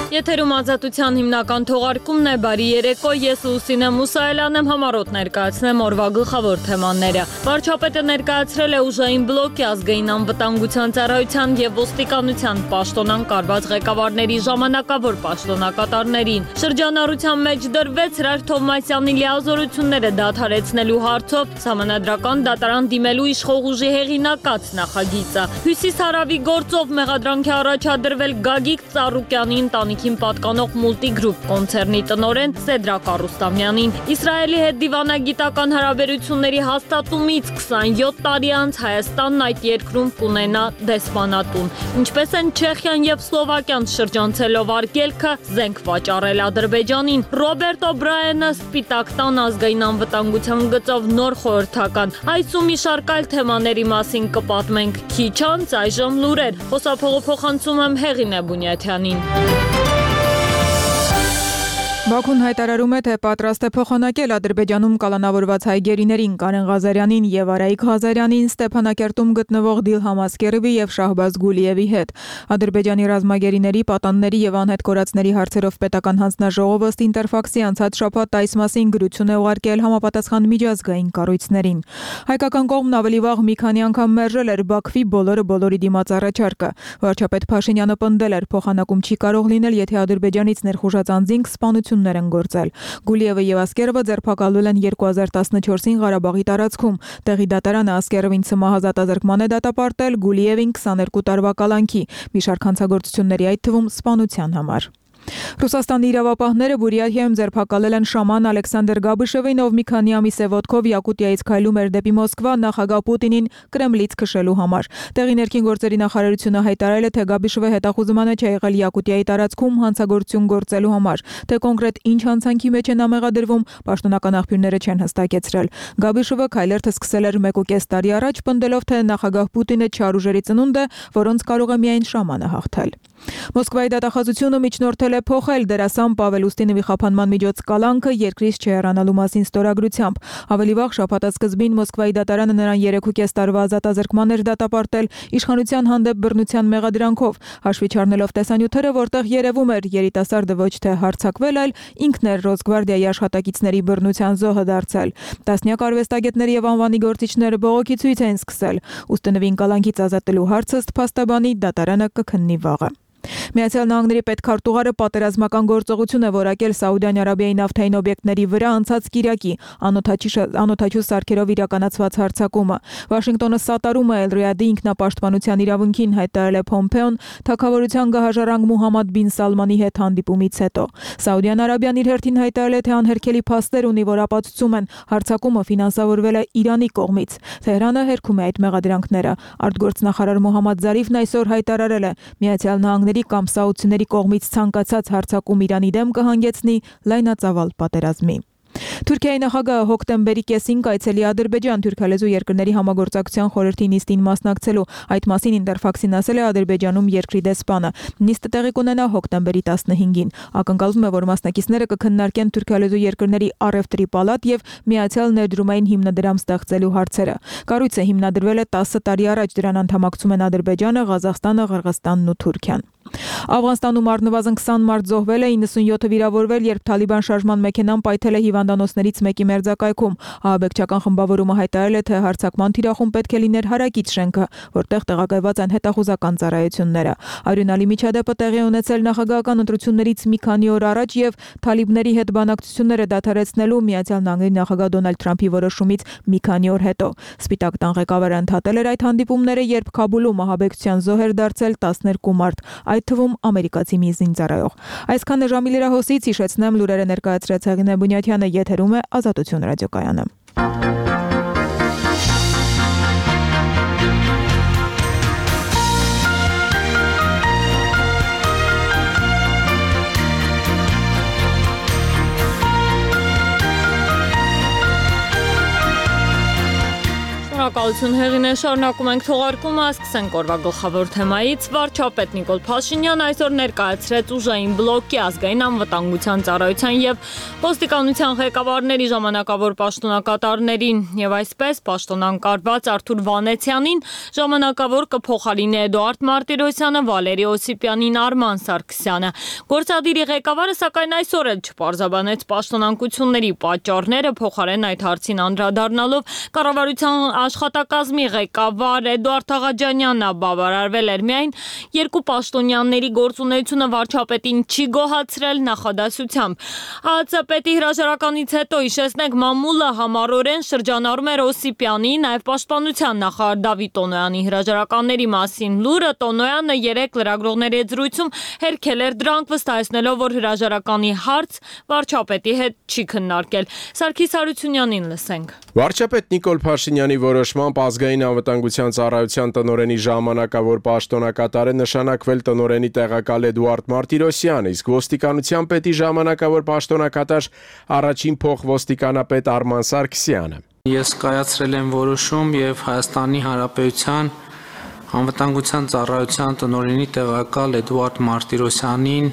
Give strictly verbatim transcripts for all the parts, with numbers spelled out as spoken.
Եթերում ազատության հիմնական թողարկումն է, բարի երեկո, ես Լուսինե Մուսայելյան եմ, համառոտ ներկայացնեմ օրվա գլխավոր թեմաները։ Վարչապետը ներկայացրել է ուժային բլոկի ազգային անվտանգության ծառայության և ոստիկանության պաշտոնան կարված ղեկավարների ժամանակավոր պաշտոնակատարներին։ Շրջանառության մեջ դրվեց Հրար Թովմասյանի լիազորությունները դադարեցնելու հարցով սահմանադրական դատարան դիմելու իշխող ուժի հեղինակած նախագիծը։ Հյուսիսարավի գործով մեղադրանք է առաջադրվել Գագիկ Ծառուկյանի ընտանիքին պատկանող Multigroup կոնցեռնի տնօրեն Սեդրակ Արուստամյանին։ Իսրայելի հետ դիվանագիտական հարաբերությունների հաստատումից քսանյոթ տարի անց Հայաստանն այդ երկրում կունենա դեսպանատուն։ Ինչպես են Չեխիան և Սլովակիան շրջանցելով արգելքը զենք վաճառել Ադրբեջանին։ Ռոբերտ Օբրայենը Սպիտակ տան ազգային անվտանգության գծով նոր խորհրդական։ Այս ու մի շարք այլ թեմաների մասին կպատմենք քիչ անց, այժմ լուրեր։ Խոսափողափոխանցում եմ Հեղինե Բունյաթյանին։ Բաքուն հայտարարում է, թե պատրաստ է փոխանակել Ադրբեջանում կալանավորված հայ գերիներին Կարեն Ղազարյանին և Արայիկ Ղազարյանին Ստեփանակերտում գտնվող Դիլհամ Ասկերովի և Շահբազ Գուլիևի հետ։ Ադրբեջանի ռազմագերիների, պատանների և անհետ կորածների հարցերով պետական հանձնաժողովը Ինտերֆաքսի անցած շաբաթ այս մասին գրություն է ուղարկել համապատասխան միջազգային կառույցներին։ Հայկական կողմն ավելի վաղ մի քանի անգամ մերժել էր Բաքվի բոլորը բոլորի դիմաց առաջարկը։ Վարչապետ Փաշինյանը պնդել էր, փոխանակում չի կարող լինել, եթե Ադրբեջանից ներխուժած անձինք սպանություն են գործել։ Գուլիևը եւ Ասկերովը ձերբակալվել են երկու հազար տասնչորսին Ղարաբաղի տարածքում։ Տեղի դատարանը Ասկերովին ցմահ ազատազրկման է դատապարտել, Գուլիևին քսաներկու տարվա կալանքի, մի շարք հանցագործությունների, այդ թվում սպանության համար։ Ռուսաստանի իրավապահները Բուրյաթիայում ձերբակալել են շաման Ալեքսանդր Գաբիշևին, ով մի քանի ամիս է ոտքով Յակուտիայից քայլում էր դեպի Մոսկվա նախագահ Պուտինին Կրեմլից քշելու համար։ Տեղի ներքին գործերի նախարարությունը հայտարարել է, թե Գաբիշևը հետախուզման է եղել Յակուտիայի տարածքում հանցագործություն գործելու համար։ Թե կոնկրետ ինչ հանցանքի մեջ են ամեղադրվում, պաշտոնական աղբյուրները չեն հստակեցրել։ Գաբիշևը քայլերթը սկսել էր մեկ ու կես տարի առաջ, պնդելով, թե նախագահ Պուտինը չար ուժերի ծնունդ է, որոնց կարող է միայն շամանը հաղթել։ Մոսկվայի դատախազությունը միջնորդել է փոխել դերասան Պավել Ուստինովի խափանման միջոց կալանքը երկրից չհեռանալու մասին ստորագրությամբ։ Ավելի վաղ շաբաթասկզբին Մոսկվայի դատարանը նրան երեք ու կես տարվա ազատազրկման էր դատապարտել իշխանության հանդեպ բռնության մեղադրանքով, հաշվի չառնելով տեսանյութերը, որտեղ երևում էր երիտասարդը ոչ թե հարձակվել, այլ ինքն էր Ռոսգվարդիայի աշխատակիցների բռնության զոհը դարձել։ Տասնյակ արվեստագետներ եւ անվանի գործիչներ բողոքի ցույց են սկսել։ Ուստինովին կալանքից ազատելու հարցը ըստ փաստաբանի դատարանը կքննի վաղը։ Միացյալ Նահանգների պետքարտուղարը պատերազմական գործողություն է որակել Սաուդյան Արաբիայի նավթային օբյեկտների վրա անցած կիրակի անօդաչու սարքերով իրականացված հարձակումը։ Վաշինգտոնը սատարում է Էլ-Ռիադի ինքնապաշտպանության իրավունքին, հայտարարել է Փոմփեոն թագավորության գահաժառանգ Մուհամմադ բին Սալմանի հետ հանդիպումից հետո։ Սաուդյան Արաբիան իր հերթին հայտարարել է, թե անհերքելի փաստեր ունի, որ ապացուցում են հարձակումը ֆինանսավորվել է Իրանի կողմից։ Թեհրանը հերքում է այդ մեղադրանքները։ Արտգործնախարար Մոհամմադ Զարիֆն այսօր հայտարարել է, Միացյալ Նահանգների կամ սաուդցիների կողմից ցանկացած հարձակում Իրանի դեմ կհանգեցնի լայնածավալ պատերազմի։ Թուրքիայի նախագահը հոկտեմբերի կեսին կայցելի Ադրբեջան թուրքալեզու երկրների համագործակցության խորհրդի նիստին մասնակցելու։ Այդ մասին Ինտերֆաքսին ասել է Ադրբեջանում երկրի դեսպանը։ Նիստը տեղի կունենա հոկտեմբերի տասնհինգին։ Ակնկալվում է, որ մասնակիցները կքննարկեն թուրքալեզու երկրների առևտրի պալատ եւ միացյալ ներդրումային հիմնադրամ ստեղծելու հարցերը։ Կառույցը հիմնադրվել է տասը տարի առաջ, դրան անդամակցում են Ադրբեջանը, Ղազախստանը, Ղырղызստանն ու Թուրքիան։ Աֆղանստանում առնվազն քսան մարդ զոհվել է, իննսունյոթը վիրավորվել, երբ Թալիբան շարժման մեքենան պայթել է հիվանդանոցներից մեկի մերձակայքում։ Ահաբեկչական խմբավորումը հայտարարել է, թե հարձակման թիրախում պետք է լիներ հարակից շենքը, որտեղ տեղակայված են հետախուզական ծառայությունները։ Արյունալի միջադեպը տեղի ունեցել նախագահական ընտրություններից մի քանի օր առաջ եւ Թալիբների հետ բանակցությունները դադարեցնելու Միացյալ Նահանգների նախագահ Դոնալդ Թրամփի որոշումից մի քանի օր հետո։ Սպիտակ տան ղեկավարը ընդհատել էր այդ հանդիպումները, երբ Քաբուլում ահաբեկչության զոհ էր դարձել տասներկու մարդ, այդ թվում ամերիկացի մի զինծառայող։ Այսքանը ժամի լրահոսից, հիշեցնեմ, լուրերը ներկայացրեց Հեղինե Բունյաթյանը, եթերում է Ազատություն ռադիոկայանը։ Շնորհակալություն հեղինե, շարունակում ենք թողարկումը, սկսենք օրվա գլխավոր թեմայից։ Վարչապետ Նիկոլ Փաշինյան այսօր ներկայացրեց ուժային բլոկի ազգային անվտանգության ծառայության եւ ոստիկանության ղեկավարների ժամանակավոր պաշտոնակատարներին եւ այսպես պաշտոնակարված Արթուր Վանեցյանին ժամանակավոր կփոխարինի Էդուարդ Մարտիրոսյանը, Վալերի Օսիպյանին, Արման Սարգսյանը։ Գործադիրի ղեկավարը սակայն այսօր էլ չպարզաբանեց պաշտոնակությունների պատճառները, փոխարեն այդ հարցին անդրադառնալով կառավարության աշխատակազմի ղեկավար Էդուարդ Աղաջանյանն բավարարվել էր միայն երկու պաշտոնյաների գործունեությունը վարչապետին չի գոհացրել նախադասությամբ։ ԱԱԾ պետի հրաժարականից հետո հիշեցնենք մամուլը համառորեն շրջանառում էր Օսիպյանի, նաև պաշտպանության նախարար Դավիթ Տոնոյանի հրաժարականների մասին լուրը Տոնոյանը երեք լրագրողների հետ զրույցում հերքել էր դրանք, վստահեցնելով, որ հրաժարականի հարց վարչապետի հետ չի քննարկել։ Սարգիս Հարությունյանին լսենք։ Վարչապետ Նիկոլ Փաշինյանի որոշմամբ ազգային անվտանգության ծառայության տնօրենի ժամանակավոր պաշտոնակատարը նշանակվել տնօրենի տեղակալ Էդուարդ Մարտիրոսյանը, իսկ ոստիկանության պետի ժամանակավոր պաշտոնակատար առաջին փոխոստիկանապետ Արման Սարգսյանը։ Ես կայացրել եմ որոշում եւ Հայաստանի Հանրապետության անվտանգության ծառայության տնօրենի տեղակալ Էդուարդ Մարտիրոսյանին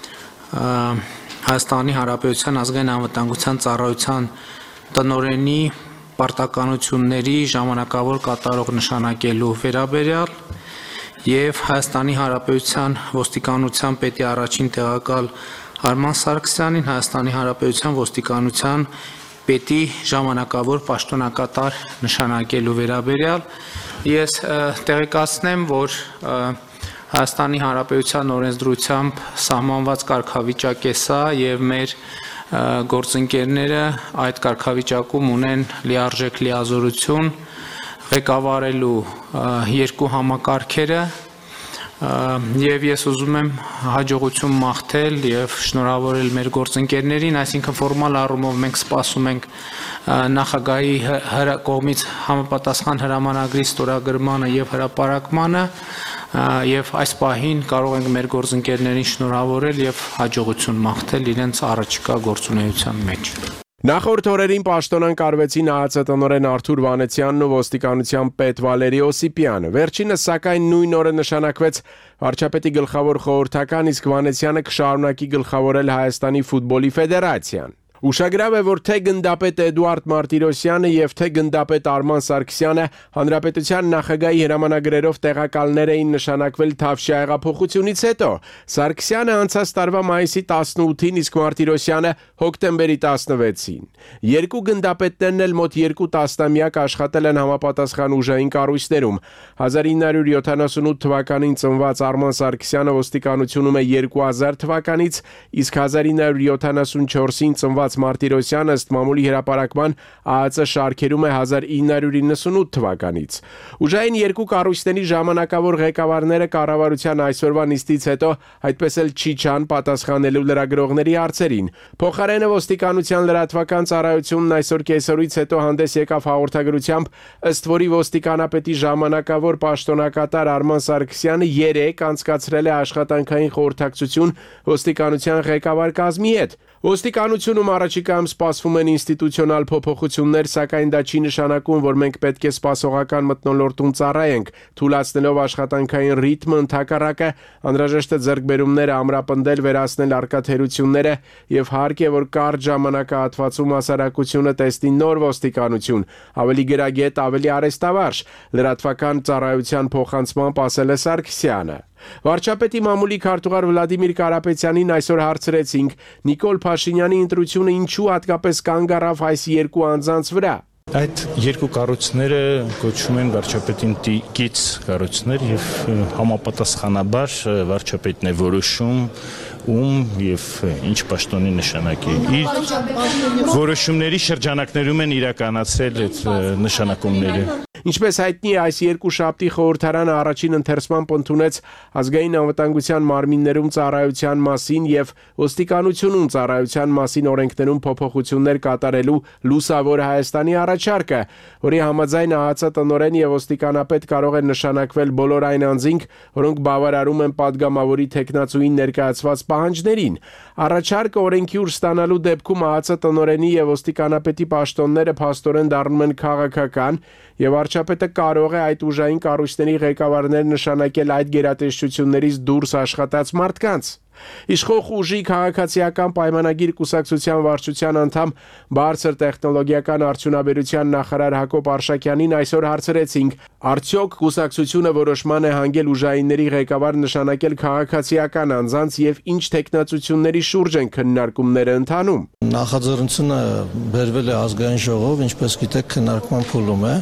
Հայաստանի Հանրապետության ազգային անվտանգության ծառայության տնօրենի պարտականությունների ժամանակավոր կատարող նշանակելու վերաբերյալ եւ Հայաստանի Հանրապետության ոստիկանության պետի առաջին տեղակալ Արման Սարգսյանին Հայաստանի Հանրապետության ոստիկանության պետի ժամանակավոր պաշտոնակատար նշանակելու վերաբերյալ ես տեղեկացնեմ, որ Հայաստանի Հանրապետության օրենսդրությամբ սահմանված կարգավիճակ է սա եւ մեր գործընկերները այդ կարգավիճակում ունեն լիարժեք լիազորություն ղեկավարելու երկու համակարգերը եւ ես ուզում եմ հաջողություն մաղթել եւ շնորհավորել մեր գործընկերներին, այսինքն ֆորմալ առումով մենք սպասում ենք նախագահի կողմից համապատասխան հրամանագրի ստորագրմանը եւ հրապարակմանը եւ այս պահին կարող ենք մեր գործընկերներին շնորհավորել եւ հաջողություն մաղթել իրենց առաջիկա գործունեության մեջ։ Նախորդ օրերին պաշտոնանկարվեցին ԱԱԾ տնօրեն Արթուր Վանեցյանն ու ոստիկանության պետ Վալերի Օսիպյանը։ Վերջինս սակայն նույն օրը նշանակվեց վարչապետի գլխավոր խորհրդական, իսկ Վանեցյանը կշարունակի գլխավորել Հայաստանի ֆուտբոլի ֆեդերացիան։ Ուշագրավ է, որ թե գնդապետ Էդուարդ Մարտիրոսյանը եւ թե գնդապետ Արման Սարգսյանը հանրապետության նախագահի հրամանագրերով տեղակալներ էին նշանակվել Թավշյա հեղափոխությունից հետո։ Սարգսյանը անցած տարվա մայիսի տասնութին, իսկ Մարտիրոսյանը հոկտեմբերի տասնվեցին։ Երկու գնդապետներն էլ մոտ երկու տասնամյակ աշխատել են համապատասխան ուժային կառույցներում։ հազար ինը հարյուր յոթանասունութ թվականին ծնված Արման Սարգսյանը ոստիկանությունում է երկու հազար թվականից, իսկ հազար ինը հարյուր յոթանասունչորսին ծնված Մարտիրոսյանը ըստ մամուլի հրապարակման ԱԱԾ շարքերում է հազար ինը հարյուր իննսունութ թվականից։ Ուժային երկու կառույցների ժամանակավոր ղեկավարները կառավարության այսօրվա նիստից հետո այդպես էլ չի չան պատասխանելու լրագրողների հարցերին։ Փոխարենը ոստիկանության լրատվական ծառայությունն այսօր կեսօրից հետո հանդես եկավ հաղորդագրությամբ, ըստ որի ոստիկանապետի ժամանակավոր պաշտոնակատար Արման Սարգսյանը երեկ անցկացրել է աշխատանքային խորհրդակցություն ոստիկանության ղեկավար կազմի հետ։ Ոստիկանությունում առաջիկայում սպասվում են ինստիտուցիոնալ փոփոխություններ, սակայն դա չի նշանակում, որ մենք պետք է սպասողական մթնոլորտում ծառայենք, թույլատնելով աշխատանքային ռիթմը, ընդհակառակը անհրաժեշտ է ձեռքբերումները ամրապնդել, վերացնել արկա թերությունները եւ հարկ է, որ կարճ ժամանակահատվածում հասարակությունը տեսնի նոր ոստիկանություն, ավելի գրագետ, ավելի արեստավարժ, լրատվական ծառայության փոխանցմամբ ասել է Սարգսյանը։ Վարչապետի մամուլի քարտուղար Վլադիմիր Կարապետյանին այսօր հարցրեցինք Նիկոլ Փաշինյանի ընտրությունը ինչու հատկապես կանգ առավ այս երկու անձանց վրա։ Այդ երկու կառույցները կոչվում են վարչապետին տիկից կառույցներ եւ համապատասխանաբար վարչապետն է որոշում ում եւ ինչ պաշտոնի նշանակի։ Իր որոշումների շրջանակներում են իրականացել այդ նշանակումները։ Ինչպես հայտնի է, այս երկու շաբթի խորհրդարանը առաջին ընթերցմամբ ընդունեց ազգային անվտանգության մարմիններում ծառայության մասին եւ ոստիկանությունում ծառայության մասին օրենքներում փոփոխություններ կատարելու լուսավոր Հայաստանի առաջարկը, որի համաձայն ԱԱԾ տնօրեն եւ ոստիկանապետ կարող են նշանակվել բոլոր այն անձինք, որոնք բավարարում են падգամավորի տեխնացուին ներկայացված պահանջներին։ Առաջարկը օրենքի ուժ ստանալու դեպքում ԱԱԾ տնօրենի եւ ոստիկանապետի պաշտոնները փաստորեն դառնում են քաղաքական եւ վարչապետը կարող է այդ ուժային կառույցների ղեկավարներ նշանակել այդ գերատեսչություններից դուրս աշխատած մարդկանց։ Իշխող ուժի քաղաքացիական պայմանագիր կուսակցության վարչության անդամ բարձր տեխնոլոգիական արդյունաբերության նախարար Հակոբ Արշակյանին այսօր հարցրեցինք. արդյոք կուսակցությունը որոշման է հանգել ուժայինների ղեկավար նշանակել քաղաքացիական անձանց եւ ինչ տեխնացությունների շուրջ են քննարկումները ընթանում։ Նախաձեռնությունը բերվել է ազգային ժողով, ինչպես գիտեք, քննարկման փուլում է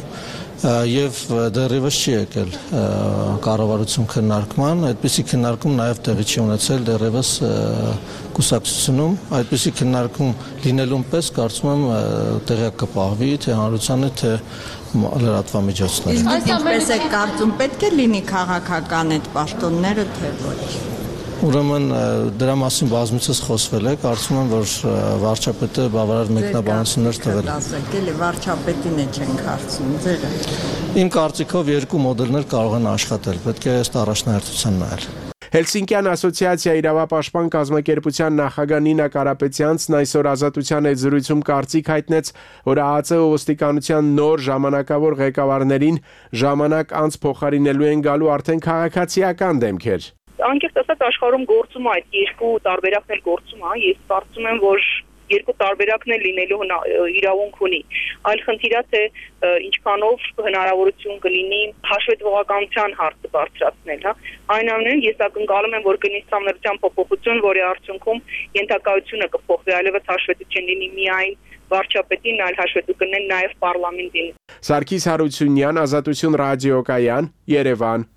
եւ դեռևս չի եկել կառավարություն քննարկման, այդպիսի քննարկում նաեւ տեղի չի ունեցել դեռևս կուսակցությունում, այդպիսի քննարկում լինելուն պես կարծում եմ տեղյակ կպահվի թե հանրությանը թե լրատվամիջոցները։ Իսկ ինչպես է կարծում, պետք է լինի քաղաքական այդ պաշտոնները թե ոչ։ Ուրեմն դրա մասին բազմիցս խոսվել է, կարծում եմ, որ վարչապետը բավարար մեկնաբանություններ տվել է։ Ասել է վարչապետին է չենք հարցնում, ձերը։ Իմ կարծիքով երկու մոդելներ կարող են աշխատել, պետք է ըստ առաջնահերթության նայել։ Հելսինկյան ասոցիացիա իրավապաշտպան կազմակերպության նախագահ Նինա Կարապետյանցն այսօր Ազատության հետ զրույցում կարծիք հայտնեց, որ ԱԱԾ ոստիկանության նոր ժամանակավոր ղեկավարներին ժամանակ անց փոխարինելու են գալու արդեն քաղաքացիական դեմքեր։ Անկեղծ ասած աշխարհում գործում է այդ երկու տարբերակն էլ գործում է, ես կարծում եմ, որ երկու տարբերակն էլ լինելու իրավունք ունի։ Այլ խնդիրը թե ինչքանով հնարավորություն կլինի հաշվետվողականության հարցը բարձրացնել, հա։ Այնուամենայնիվ ես ակնկալում եմ, որ կլինի համներության փոփոխություն, որի արդյունքում ենթակայությունը կփոխվի, այլևս հաշվետու չլինի միայն վարչապետին, այլ հաշվետու կլինեն նաև պարլամենտին։ Սարգիս Հարությունյան, Ազատություն ռադիոկայան, Երևան։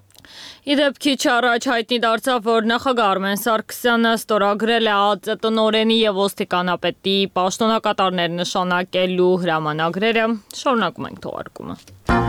Իդեպ քիչ առաջ հայտնի դարձավ, որ նախագահ Արմեն Սարգսյանը ստորագրել է ԱԱԾ տնօրենի եւ ոստիկանապետի պաշտոնակատարներ նշանակելու հրամանագրերը։ Շարունակում ենք թողարկումը։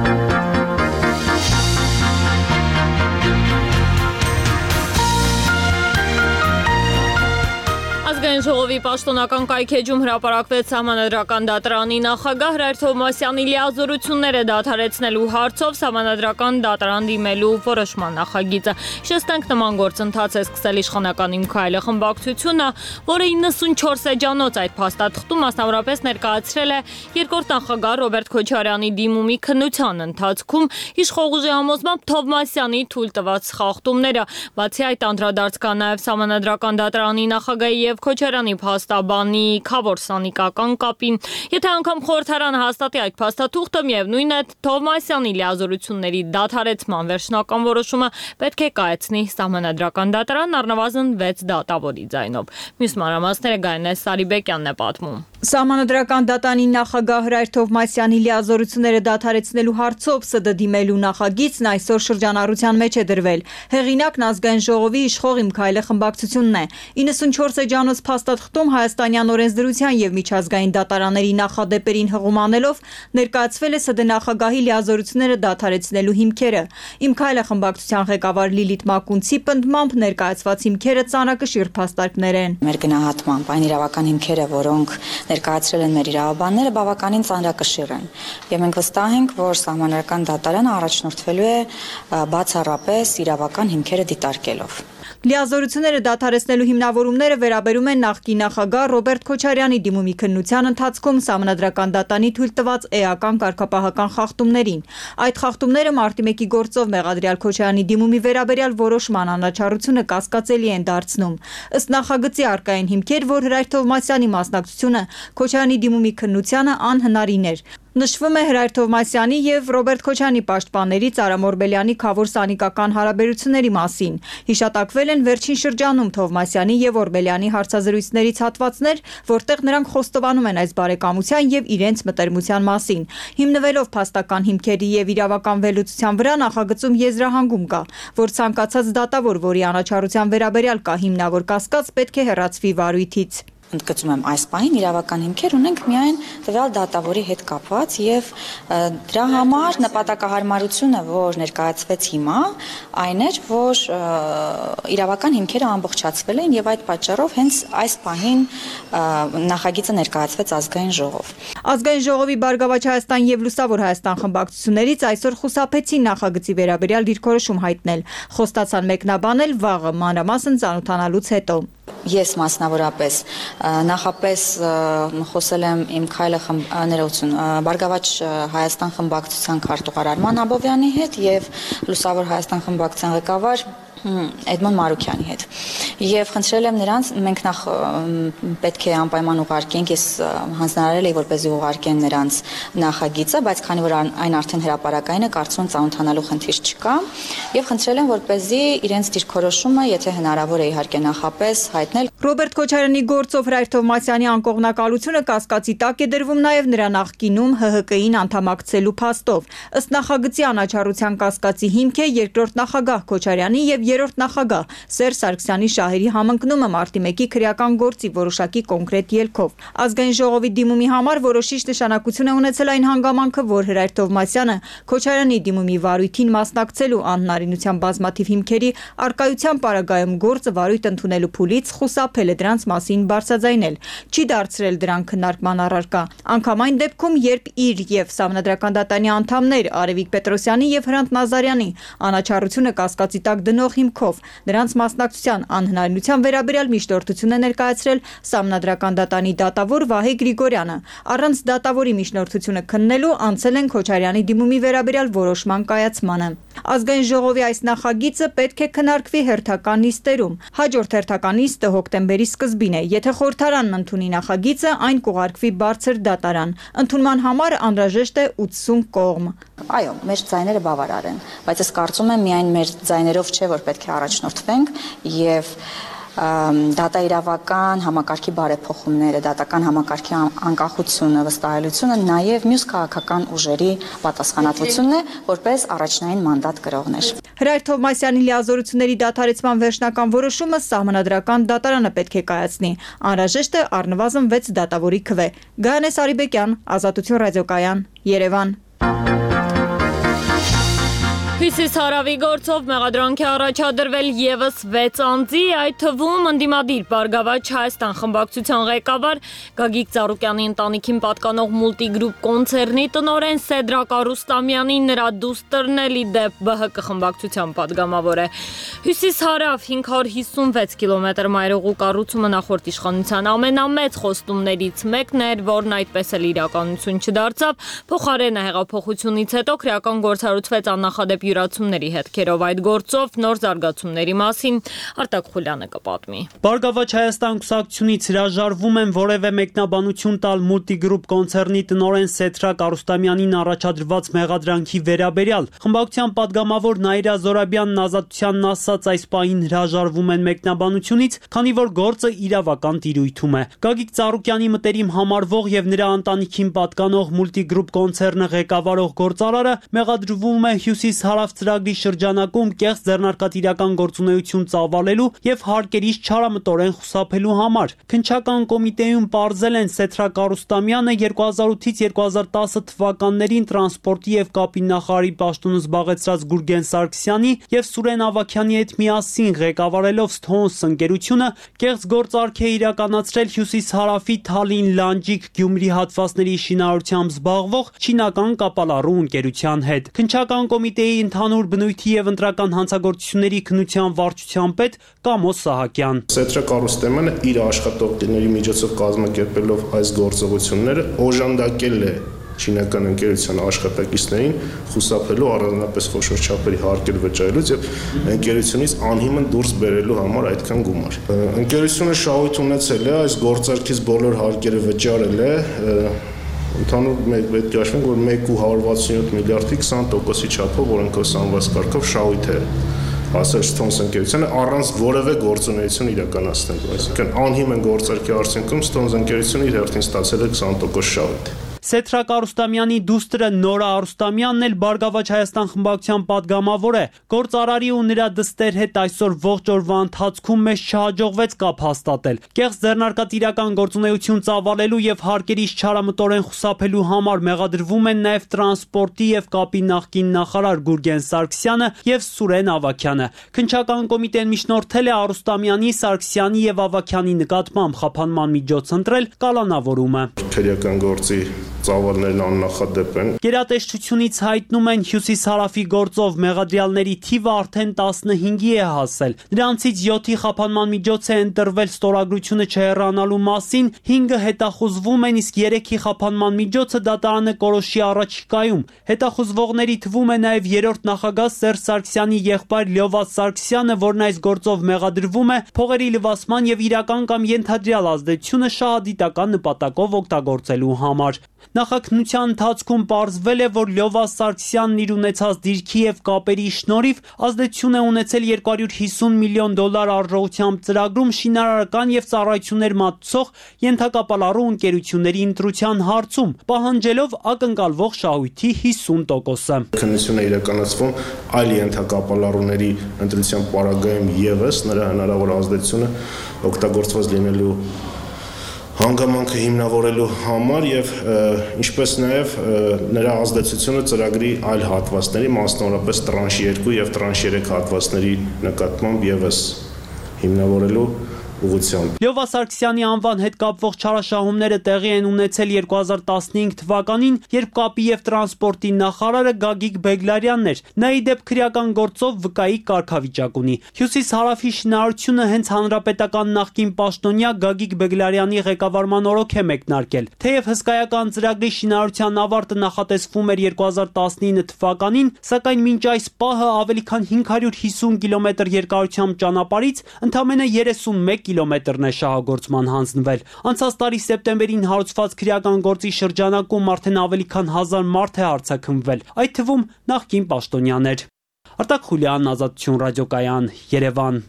Ազգային ժողովի պաշտոնական կայքեջում հրապարակվեց Սահմանադրական դատարանի նախագահ Հրայր Թովմասյանի լիազորությունները դադարեցնելու հարցով Սահմանադրական դատարան դիմելու որոշման նախագիծը։ Շեստենք նման գործընթաց է սկսել իշխանական Իմ քայլը խմբակցությունը, որը իննսունչորս էջանոց այդ փաստաթղթում մասնավորապես ներկայացրել է երկրորդ նախագահ Ռոբերտ Քոչարյանի դիմումի քննության ընթացքում իշխող ուժի համոզմամբ Թովմասյանի թույլ տված խախտումները։ Բացի այդ անդրադարձ կա նաև Սահմանադրական դատարանի նախագահի եւ Քոչարյանի փաստաբանի Քավոր Սանիկական կապին։ Եթե անգամ խորհրդարանը հաստատի այդ փաստաթուղթը, միևնույն է Թովմասյանի լիազորությունների դադարեցման վերջնական որոշումը պետք է կայացնի Սահմանադրական դատարանն առնվազն վեց դատավորի ձայնով։ Մյուս մանրամասները Գայանե Սարիբեկյանն է պատմում։ Սահմանադրական դատարանի նախագահ Հրայր Թովմասյանի լիազորությունները դադարեցնելու հարցով ՍԴ դիմելու նախագիծն այսօր շրջանառության մեջ է դրվել։ Հեղինակն ազգային ժողովի իշխող Իմ քայլը խմբակցությունն է։ իննսունչորս էջանոց փաստաթղթում հայաստանյան օրենսդրության եւ միջազգային դատարանների նախադեպերին հղում անելով ներկայացվել է ՍԴ նախագահի լիազորությունները դադարեցնելու հիմքերը։ Իմ քայլը խմբակցության ղեկավար Լիլիթ Մակունցի պնդմամբ ներկայացված հիմքերը ծանրակշիռ փաստարկներ են։ Մեր գնահատմամբ այն իրավական հիմքերը, որոնք ներկայացրել են մեր իրավաբանները, բավականին ծանրակշիռ են։ Եվ մենք վստահ ենք, որ Սահմանադրական դատարանը առաջնորդվելու է բացառապես իրավական հիմքերը դիտարկելով։ Լիազորությունները դադարեցնելու հիմնավորումները վերաբերում են նախկին նախագահ Ռոբերտ Քոչարյանի դիմումի քննության ընթացքում Սահմանադրական դատարանի թույլ տված էական կարգապահական խախտումներին։ Այդ խախտումները մարտի մեկի գործով մեղադրյալ Քոչարյանի դիմումի վերաբերյալ որոշման անաչառությունը կասկածելի են դարձնում։ Ըստ նախագծի առկային հիմքեր, որ Հրայր Թովմասյանի մասնակցությունը Քոչարյանի դիմումի քննությանը անհնարին էր։ Նշվում է Հրայր Թովմասյանի եւ Ռոբերտ Քոչարյանի պաշտպանների Ծարամ Օրբելյանի Քավոր Սանիկական հարաբերությունների մասին։ Հիշատակվել են վերջին շրջանում Թովմասյանի եւ Օրբելյանի հարցազրույցներից հատվածներ, որտեղ նրանք խոստովանում են այս բարեկամության եւ իրենց մտերմության մասին։ Հիմնվելով փաստական հիմքերի եւ իրավական վերլուծության վրա նախագծում եզրահանգում կա, որ ցանկացած դատավոր, որի անաչառության վերաբերյալ կա հիմնավոր կասկած, պետք է հեռացվի վարույթից։ Ընդգծում եմ, այս պահին իրավական հիմքեր ունենք միայն տվյալ դատավորի հետ կապված եւ դրա համար նպատակահարմարությունը, որ ներկայացվեց հիմա, այն էր, որ իրավական հիմքերը ամբողջացվել են եւ այդ պատճառով հենց այս պահին նախագիծը ներկայացվեց ազգային ժողով։ Ազգային ժողովի Բարգավաճ Հայաստան եւ Լուսավոր Հայաստան խմբակցություններից այսօր խուսափեցին նախագծի վերաբերյալ դիրքորոշում հայտնել։ Խոստացան մեկնաբանել վաղը մանրամասն ծանոթանալուց հետո։ ես մասնավորապես նախապես խոսել եմ իմ քայլը ներողություն Բարգավաճ Հայաստան խմբակցության քարտուղար Արման Աբովյանի հետ եւ Լուսավոր Հայաստան խմբակցության ղեկավար Էդմոն Մարուկյանի հետ եւ խնդրել եմ նրանց մենք նախ պետք է անպայման ուղարկենք ես հանձնարարել եի որպեսզի ուղարկեն նրանց նախագիծը բայց քանի որ այն արդեն հրապարակային է կարծում եմ ծանոթանալու խնդիր չկա եւ խնդրել եմ որպեսզի իրենց դիրքորոշումը եթե հնարավոր է իհարկե նախապես հայտնել Ռոբերտ Քոչարյանի գործով Հրայր Թովմասյանի անկողնակալությունը կասկածի տակ է դրվում նաեւ նրա նախկինում Հ Հ Կ-ին անդամակցելու փաստով ըստ նախագծի անաչառության կասկածի հիմք է երկրորդ նախագահ Քոչարյանի եւ երրորդ նախագահ Սերժ Սարգսյանի շահերի համընկնումը մարտի մեկի քրեական գործի որոշակի կոնկրետ ելքով։ Ազգային ժողովի դիմումի համար որոշիչ նշանակություն է ունեցել այն հանգամանքը, որ Հրայր Թովմասյանը Քոչարյանի դիմումի վարույթին մասնակցելու անհնարինության բազմաթիվ հիմքերի արկայության պարագայում գործը վարույթ ընդունելու փուլից խուսափել է դրանց մասին բարձրաձայնել, չի դարձրել դրան քննարկման առարկա։ Անկամ այն դեպքում, երբ իր եւ Սահմանադրական դատարանի անդամներ Արևիկ Պետրոսյանի եւ Հրանտ Նազարյանի անաչառությունը կասկածի տակ դնող հիմքով նրանց մասնակցության անհնարինության վերաբերյալ միջնորդություն է ներկայացրել Սահմանադրական դատարանի դատավոր Վահե Գրիգորյանը։ Առանց դատավորի միջնորդությունը քննելու անցել են Քոչարյանի դիմումի վերաբերյալ որոշման կայացմանը։ Ազգային ժողովի այս նախագիծը պետք է քննարկվի հերթական նիստերում։ Հաջորդ հերթական նիստը հոկտեմբերի սկզբին է։ Եթե խորհրդարանն ընդունի նախագիծը, այն կուղարկվի բարձր դատարան։ Ընդունման համար անհրաժեշտ է ութսուն կողմ։ Այո, մեր ձայները բավարար են, բայց ես կարծում եմ միայն մեր ձայներով չէ, որ պետք է առաջնորդվենք եւ դատաիրավական համակարգի բարեփոխումները, դատական համակարգի անկախությունը, վստահելիությունը, նաև մյուս քաղաքական ուժերի պատասխանատվությունն է, որպես առաջնային մանդատ կրողներ։ Հրայր Թովմասյանի լիազորությունների դադարեցման վերջնական որոշումը Սահմանադրական դատարանը պետք է կայացնի։ Անհրաժեշտ է առնվազն վեց դատավորի քվե։ Գայանե Սարիբեկյան, Ազատություն ռադիոկայան, Երևան։ Հյուսիս հարավի գործով մեղադրանք է առաջադրվել ևս վեց անձի, այդ թվում ընդդիմադիր Բարգավաճ Հայաստան խմբակցության ղեկավար Գագիկ Ծառուկյանի ընտանիքին պատկանող մուլտիգրուպ կոնցերնի տնօրեն Սեդրակ Արուստամյանին նրա դուստրն էլ ի դեպ Բ Հ Կ խմբակցության падգամավոր է։ Հյուսիս հարավ հինգ հարյուր հիսունվեց կիլոմետր մայրուղու կառուցումը նախորդ իշխանության ամենամեծ խոստումներից մեկն էր, որն այդպես էլ իրականություն չդարձավ, փոխարենը հեղափոխությունից հետո քրեական գործառույթվեց աննախադեպ յուրացումների հետքերով այդ գործով նոր զարգացումների մասին Արտակ Խուլյանը կպատմի։ Բարգավաճ Հայաստան կուսակցությունից հրաժարվում են որևէ մեկնաբանություն տալ մուլտիգրուպ կոնցերնի տնօրեն Սեդրակ Արուստամյանին առաջադրված մեղադրանքի վերաբերյալ։ Խմբակցության падգամավոր Նաիրա Զորաբյանն Ազատությանն ասաց այս պահին հրաժարվում են մեկնաբանությունից, քանի որ գործը իրավական տիրույթում է։ Գագիկ Ծառուկյանի մտերիմ համարվող եւ նրա ընտանիքին պատկանող մուլտիգրուպ կոնցերնը ղեկավարող գործարարը մեղադրվում է Հյուսիս հարավ ծրագրի շրջանակում կեղծ ձեռնարկատիրական գործունեություն ծավալելու եւ հարկերից չարամտորեն խուսափելու համար։ Քննչական կոմիտեում պարզել են Սեդրակ Արուստամյանը երկու հազար ութից երկու հազար տասը թվականներին տրանսպորտի եւ կապի նախարարի պաշտոնը զբաղեցրած Գուրգեն Սարգսյանի եւ Սուրեն Ավագյանի հետ միասին ղեկավարելով Stones ընկերությունը կեղծ գործարք է իրականացրել Հյուսիս հարավի Թալին, Լանջիկ, Գյումրի հատվածների շինարարությամբ զբաղվող չինական կապալառու ընկերության հետ։ Քննչական կոմիտեի ընդհանուր բնույթի եւ ընտրական հանցագործությունների քննության վարչության պետ Կամո Սահակյան։ Սեդրակ Արուստամյանը իր աշխատողների միջոցով կազմակերպելով այս գործողությունները օժանդակել է չինական ընկերության աշխատակիցներին խուսափելու առանձնապես խոշոր չափերի հարկեր վճարելուց եւ ընկերությունից անհիմն դուրս բերելու համար այդքան գումար։ Ընկերությունը շահույթ ունեցել է այս գործարքից բոլոր հարկերը վճարել է Ընդհանուր պետք է հաշվենք, որ մեկ ու հարյուր վաթսունյոթ միլիարդի քսան տոկոսի չափով օրենքով սահմանված կարգով շահույթ է հասել Stones ընկերությանը առանց որևէ գործունեություն իրականացնելու։ Այսինքն անհիմն գործարքի արդյունքում Stones ընկերությունը իր հերթին ստացել է քսան տոկոս շահույթ։ Սեդրակ Արուստամյանի դուստրը Նորա Արուստամյանն էլ Բարգավաճ Հայաստան խմբակցության падգամավոր է։ Գործարարի ու նրա դստեր հետ այսօր ողջ օրվա ընթացքում մեզ չհաջողվեց կապ հաստատել։ Կեղծ ձեռնարկատիրական գործունեություն ծավալելու եւ հարկերից չարամտորեն խուսափելու համար մեղադրվում են նաեւ տրանսպորտի եւ կապի նախկին նախարար Գուրգեն Սարգսյանը եւ Սուրեն Ավագյանը։ Քննչական կոմիտեն միջնորդել է Արուստամյանի, Սարգսյանի եւ Ավագյանի նկատմամբ խափանման միջոց ընտրել կալանավորումը։ Քրեական գործի ծավալներն աննախադեպ են։ Գերատեսչությունից հայտնում են հյուսիս-հարավի գործով մեղադրյալների թիվը արդեն տասնհինգի է հասել։ Նրանցից յոթի խափանման միջոց է ընտրվել ստորագրությունը չհեռանալու մասին, հինգը հետախուզվում են, իսկ երեքի խափանման միջոցը դատարանը կորոշի առաջիկայում։ Հետախուզվողների թվում է նաև երրորդ նախագահ Սերժ Սարգսյանի եղբայր Լյովա Սարգսյանը, որն այս գործով մեղադրվում է փողերի լվացման եւ իրական կամ ենթադրյալ ազդեցությունը շահադիտական նպատակով օգտագործելու համար։ Նախաքննության ընթացքում պարզվել է, որ Լյովա Սարգսյանն իր ունեցած դիրքի եւ կապերի շնորհիվ ազդեցություն է ունեցել երկու հարյուր հիսուն միլիոն դոլար արժողությամբ ծրագրում շինարարական եւ ծառայություններ մատուցող ենթակապալառու ընկերությունների ընտրության հարցում, պահանջելով ակնկալվող շահույթի հիսուն տոկոսը։ Քննությունը իրականացվում այլ ենթակապալառուների ընտրության պարագայում եւս նրա հնարավոր ազդեցությունը օգտագործված լինելու հանգամանքը հիմնավորելու համար եւ ինչպես նաեւ նրա ազդեցությունը ծրագրի այլ հատվածների, մասնավորապես տրանշ երկու եւ տրանշ երեք հատվածների նկատմամբ եւս հիմնավորելու ուղղությամբ։ Լյովա Սարգսյանի անվան հետ կապվող չարաշահումները տեղի են ունեցել երկու հազար տասնհինգ թվականին, երբ կապի եւ տրանսպորտի նախարարը Գագիկ Բեգլարյանն էր։ Նա ի դեպ քրեական գործով վկայի կարգավիճակ ունի։ Հյուսիս-հարավի շինարարությունը հենց հանրապետական նախկին պաշտոնյա Գագիկ Բեգլարյանի ղեկավարման օրոք է մեկնարկել։ Թեև հսկայական ծրագրի շինարարության ավարտը նախատեսվում էր երկու հազար տասնինը թվականին, սակայն մինչ այս պահը ավելի քան հինգ հարյուր հիսուն կիլոմետր երկարությամբ ճանապարհից ընդամենը երեսունմեկ կիլոմետրն է շահագործման հանձնվել։ Անցած տարի սեպտեմբերին հարուցված քրեական գործի շրջանակում արդեն ավելի քան հազար մարդ է արձակնվել, այդ թվում նախկին պաշտոնյաներ։ Արտակ Խուլյան, Ազատություն ռադիոկայան, Երևան։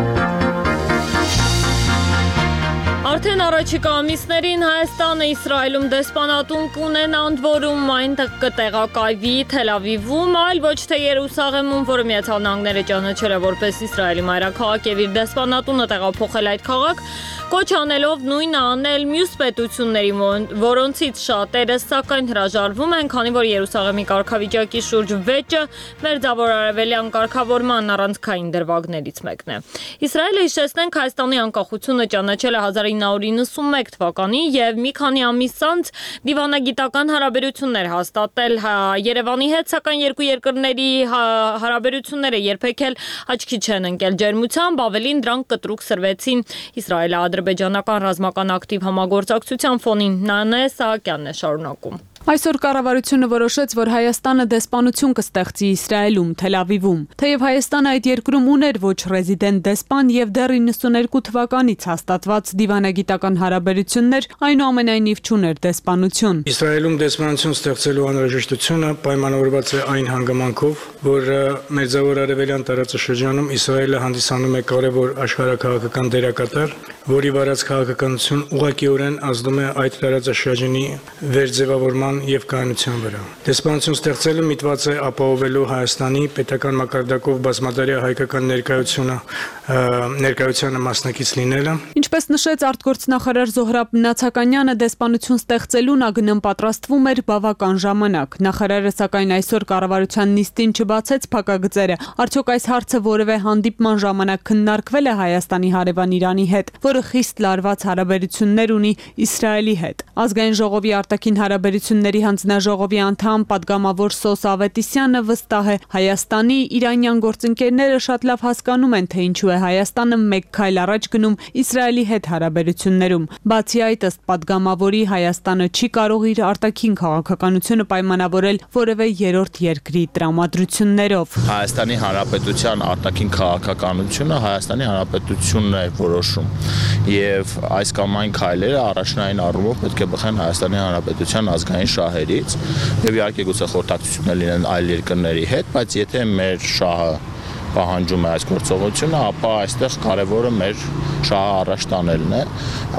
Արդեն առաջիկա ամիսներին Հայաստանը Իսրայելում դեսպանատուն կունենա, ընդ որում այնտեղ կտեղակայվի Թել Ավիվում, այլ ոչ թե Երուսաղեմում, որը Միացյալ Նահանգները ճանաչել է որպես Իսրայելի մայրաքաղաք եւ իր դեսպանատունը տեղափոխել այդ քաղաք, կոչ անելով նույնը անել մյուս պետությունների, որոնցից շատերը սակայն հրաժարվում են, քանի որ Երուսաղեմի կարգավիճակի շուրջ վեճը Մերձավոր Արևելյան կարգավորման առանցքային դրվագներից մեկն է։ Իսրայելը, հիշեցնենք, Հայաստանի անկախությունը ճանաչել է հազար ինը հարյուր իննսունմեկ թվականին եւ մի քանի ամիս անց դիվանագիտական հարաբերություններ հաստատել Երևանի հետ, սակայն երկու երկրների հարաբերությունները երբեք էլ աչքի չեն ընկել ջերմությամբ, ավելին դրանք կտրուկ սրվեցին Իսրայել-ադրբեջանական ռազմական ակտիվ համագործակցության ֆոնին։ Նանե Սահակյանն է շարունակում։ Այսօր կառավարությունը որոշեց, որ Հայաստանը դեսպանություն կստեղծի Իսրայելում, Թել Ավիվում։ Թեև Հայաստանը այդ երկրում ուներ ոչ ռեզիդենտ դեսպան եւ դեռ իննսուներկու թվականից հաստատված դիվանագիտական հարաբերություններ, այնուամենայնիվ չուներ դեսպանություն։ Իսրայելում դեսպանություն ստեղծելու անհրաժեշտությունը պայմանավորված է այն հանգամանքով, որ Մերձավոր Արևելյան տարածաշրջանում Իսրայելը հանդիսանում է կարևոր աշխարհաքաղաքական դերակատար, որի վարած քաղաքականություն ուղղակիորեն ազդում է այդ տարածաշրջանի վերձևավորման եւ կայունության վրա։ Դեսպանություն ստեղծելը միտված է ապահովելու Հայաստանի պետական մակարդակով բազմադարյա հայկական ներկայությունը ներկայությանը մասնակից լինելը։ Ինչպես նշեց արտգործնախարար Զոհրաբ Մնացականյանը, դեսպանություն ստեղծելուն ԱԳՆ-ն պատրաստվում էր բավական ժամանակ։ Նախարարը սակայն այսօր կառավարության նիստին չբացեց փակագծերը։ Արդյոք այս հարցը որևէ հանդիպման ժամանակ քննարկվել է Հայաստանի հարևան Իրանի հետ, որը խիստ լարված հարաբերություններ ունի Իսրայելի հետ։ Ազգային ժողովի արտաքին հարաբերությունների հանձնաժողովի անդամ պատգամավոր Սոս Ավետիսյանը վստահ է, Հայաստանի իրանյան գործընկերները շատ լավ հասկանում են, թե ինչու է Հայաստանը մեկ քայլ առաջ գնում Իսրայելի հետ հարաբերություններում։ Բացի այդ, ըստ պատգամավորի, Հայաստանը չի կարող իր արտաքին քաղաքականությունը պայմանավորել որևէ երրորդ երկրի տրամադրություններով։ Հայաստանի Հանրապետության արտաքին քաղաքականությունը Հայաստանի Հանրապետությունն է որոշում, եւ այս կամ այն քայլերը առաջնային առումով պետք է բխեն Հայաստանի Հանրապետության ազգային շահերից եւ իհարկե գուցե խորհրդակցություններ լինեն այլ երկրների հետ, բայց եթե մեր շահը պահանջում է այս գործողությունը, ապա այստեղ կարևորը մեր շահը առաջ տանելն է։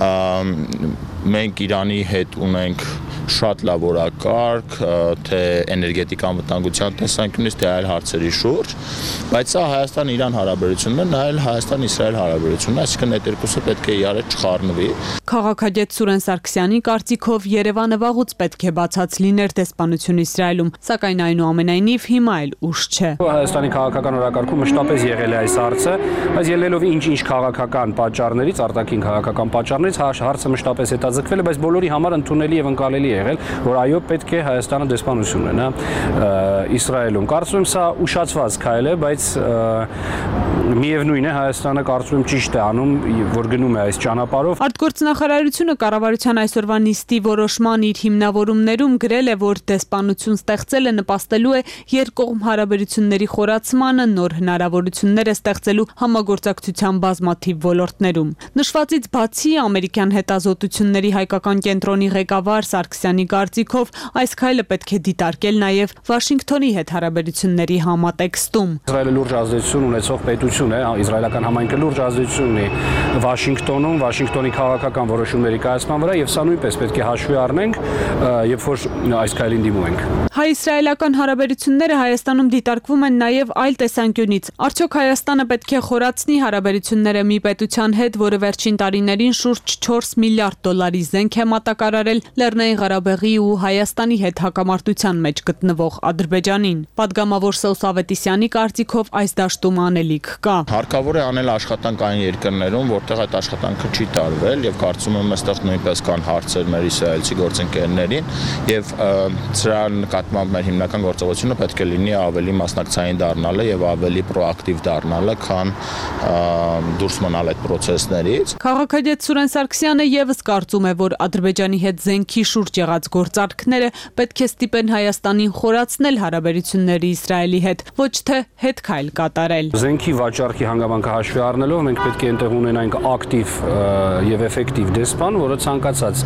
Մենք Իրանի հետ ունենք շատ լավ օրակարգ, թե էներգետիկան վտանգության տեսանկյունից, թե այլ հարցերի շուրջ, բայց սա Հայաստան-Իրան հարաբերությունն է, նայել Հայաստան-Իսրայել հարաբերությունն է, այսինքն այդ երկուսը պետք է իրար հետ չխառնվի։ Քաղաքագետ Սուրեն Սարգսյանի կարծիքով Երևանը վաղուց պետք է բացած լիներ դեսպանություն Իսրայելում, սակայն այնուամենայնիվ հիմա էլ ուշ չէ։ Հայաստանի քաղաքական օրակարգում մշտապես եղել է այս հարցը, բայց ելնելով ինչ-ինչ քաղաքական պատճառներից, արտաքին քաղաքական պատճառներից հարցը մշտապես հետաձգվել է, բայց բոլորի համար ընդունելի եւ ընկալելի է եղել, որ այո, պետք է Հայաստանը դեսպանություն ունենա Իսրայելում։ Կարծում եմ սա ուշացված քայլ է, բայց միևնույն է Հայաստանը կարծում եմ ճիշտ է անում, որ գնում է այս ճանապարհով։ Արտգործնախարարությունը կառավարության այսօրվա նիստի որոշման իր հիմնավորումներում գրել է, որ դեսպանություն ստեղծելը նպաստելու է երկկողմ հարաբերությունների խորացմանը, նոր հնարավորություններ է ստեղծելու համագործակցության բազմաթիվ ոլորտներում։ Նշվածից բացի ամերիկյան հետազոտությունների հայկական կենտրոնի ղեկավար Սարգսյանի կարծիքով այս քայլը պետք է դիտարկել նաև Վաշինգտոնի հետ հարաբերությունների համատեքստում։ Իսրայելը լուրջ ազդեցություն ունեցող պետություն է, իսրայելական համայնքը լուրջ ազդեցություն ունի Վաշինգտոնում, Վաշինգտոնի քաղաքական որոշումների կայացման վրա, եւ սա նույնպես պետք է հաշվի առնենք, երբ որ այս քայլին դիմում ենք։ Հայ-իսրայելական հարաբերությունները Հայաստանում դիտարկվում են նաև այլ տեսանկյունից։ Արդյոք Հայաստանը պետք է խորացնի հարաբերությունները մի պետության հետ, որը վերջին տարիներին շուրջ չորս միլիարդ դոլարի զենք է մատակարարել Լեռնային Ղարաբաղի ու Հայաստանի հետ հակամարտության մեջ գտնվող Ադրբեջանին։ Պատգամավոր Սոս Ավետիսյանի կարծիքով այս դաշտում անելիք կա։ Հարկավոր է անել աշխատանք այն երկրներում, որտեղ այդ աշխատանքը չի տարվել, եւ կարծում եմ այստեղ նույնպես կան հարցեր մեր իսրայելցի գործընկերներին, եւ սրան նկատմամբ մեր հիմնական գործողությունը պետք է լինի ավելի մասնակցային դառնալը եւ ավելի պրոակտիվ դառնալը, քան դուրս մնալ այդ process-ներից։ Քաղաքագետ Սուրեն Սարգսյանը եւս կարծում է, որ Ադրբեջանի հետ զենքի շուրջ եղած գործարքները պետք է ստիպեն Հայաստանին խորացնել հարաբերությունները Իսրայելի հետ, ոչ թե հետ քայլ կատարել։ Զենքի վաճառքի հանգամանքը հաշվի առնելով մենք պետք է այնտեղ ունենանք ակտիվ եւ էֆեկտիվ դեսպան, որը ցանկացած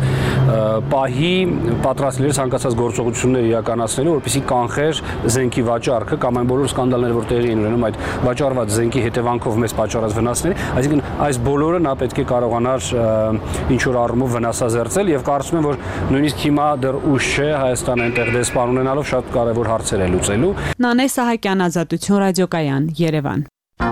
պահի պատրաստ լինի ցանկացած գործողություններ իրականացնելու, որպեսզի կանխեր զենքի վաճառքը կամ այն բոլոր սկանդալները, որ տեղի են ունենում այդ վաճառված զենքի հետևանքով մեզ պատճառած վնասների, այսինքն այս բոլորը նա պետք է կարողանար ինչ որ առումով վնասազերծել եւ կարծում եմ, որ նույնիսկ հիմա դեռ ուշ չէ Հայաստանը այնտեղ դեսպան ունենալով շատ կարեւոր հարցեր է լուծելու։ Նանե Սահակյան, Ազատություն ռադիոկայան, Երևան։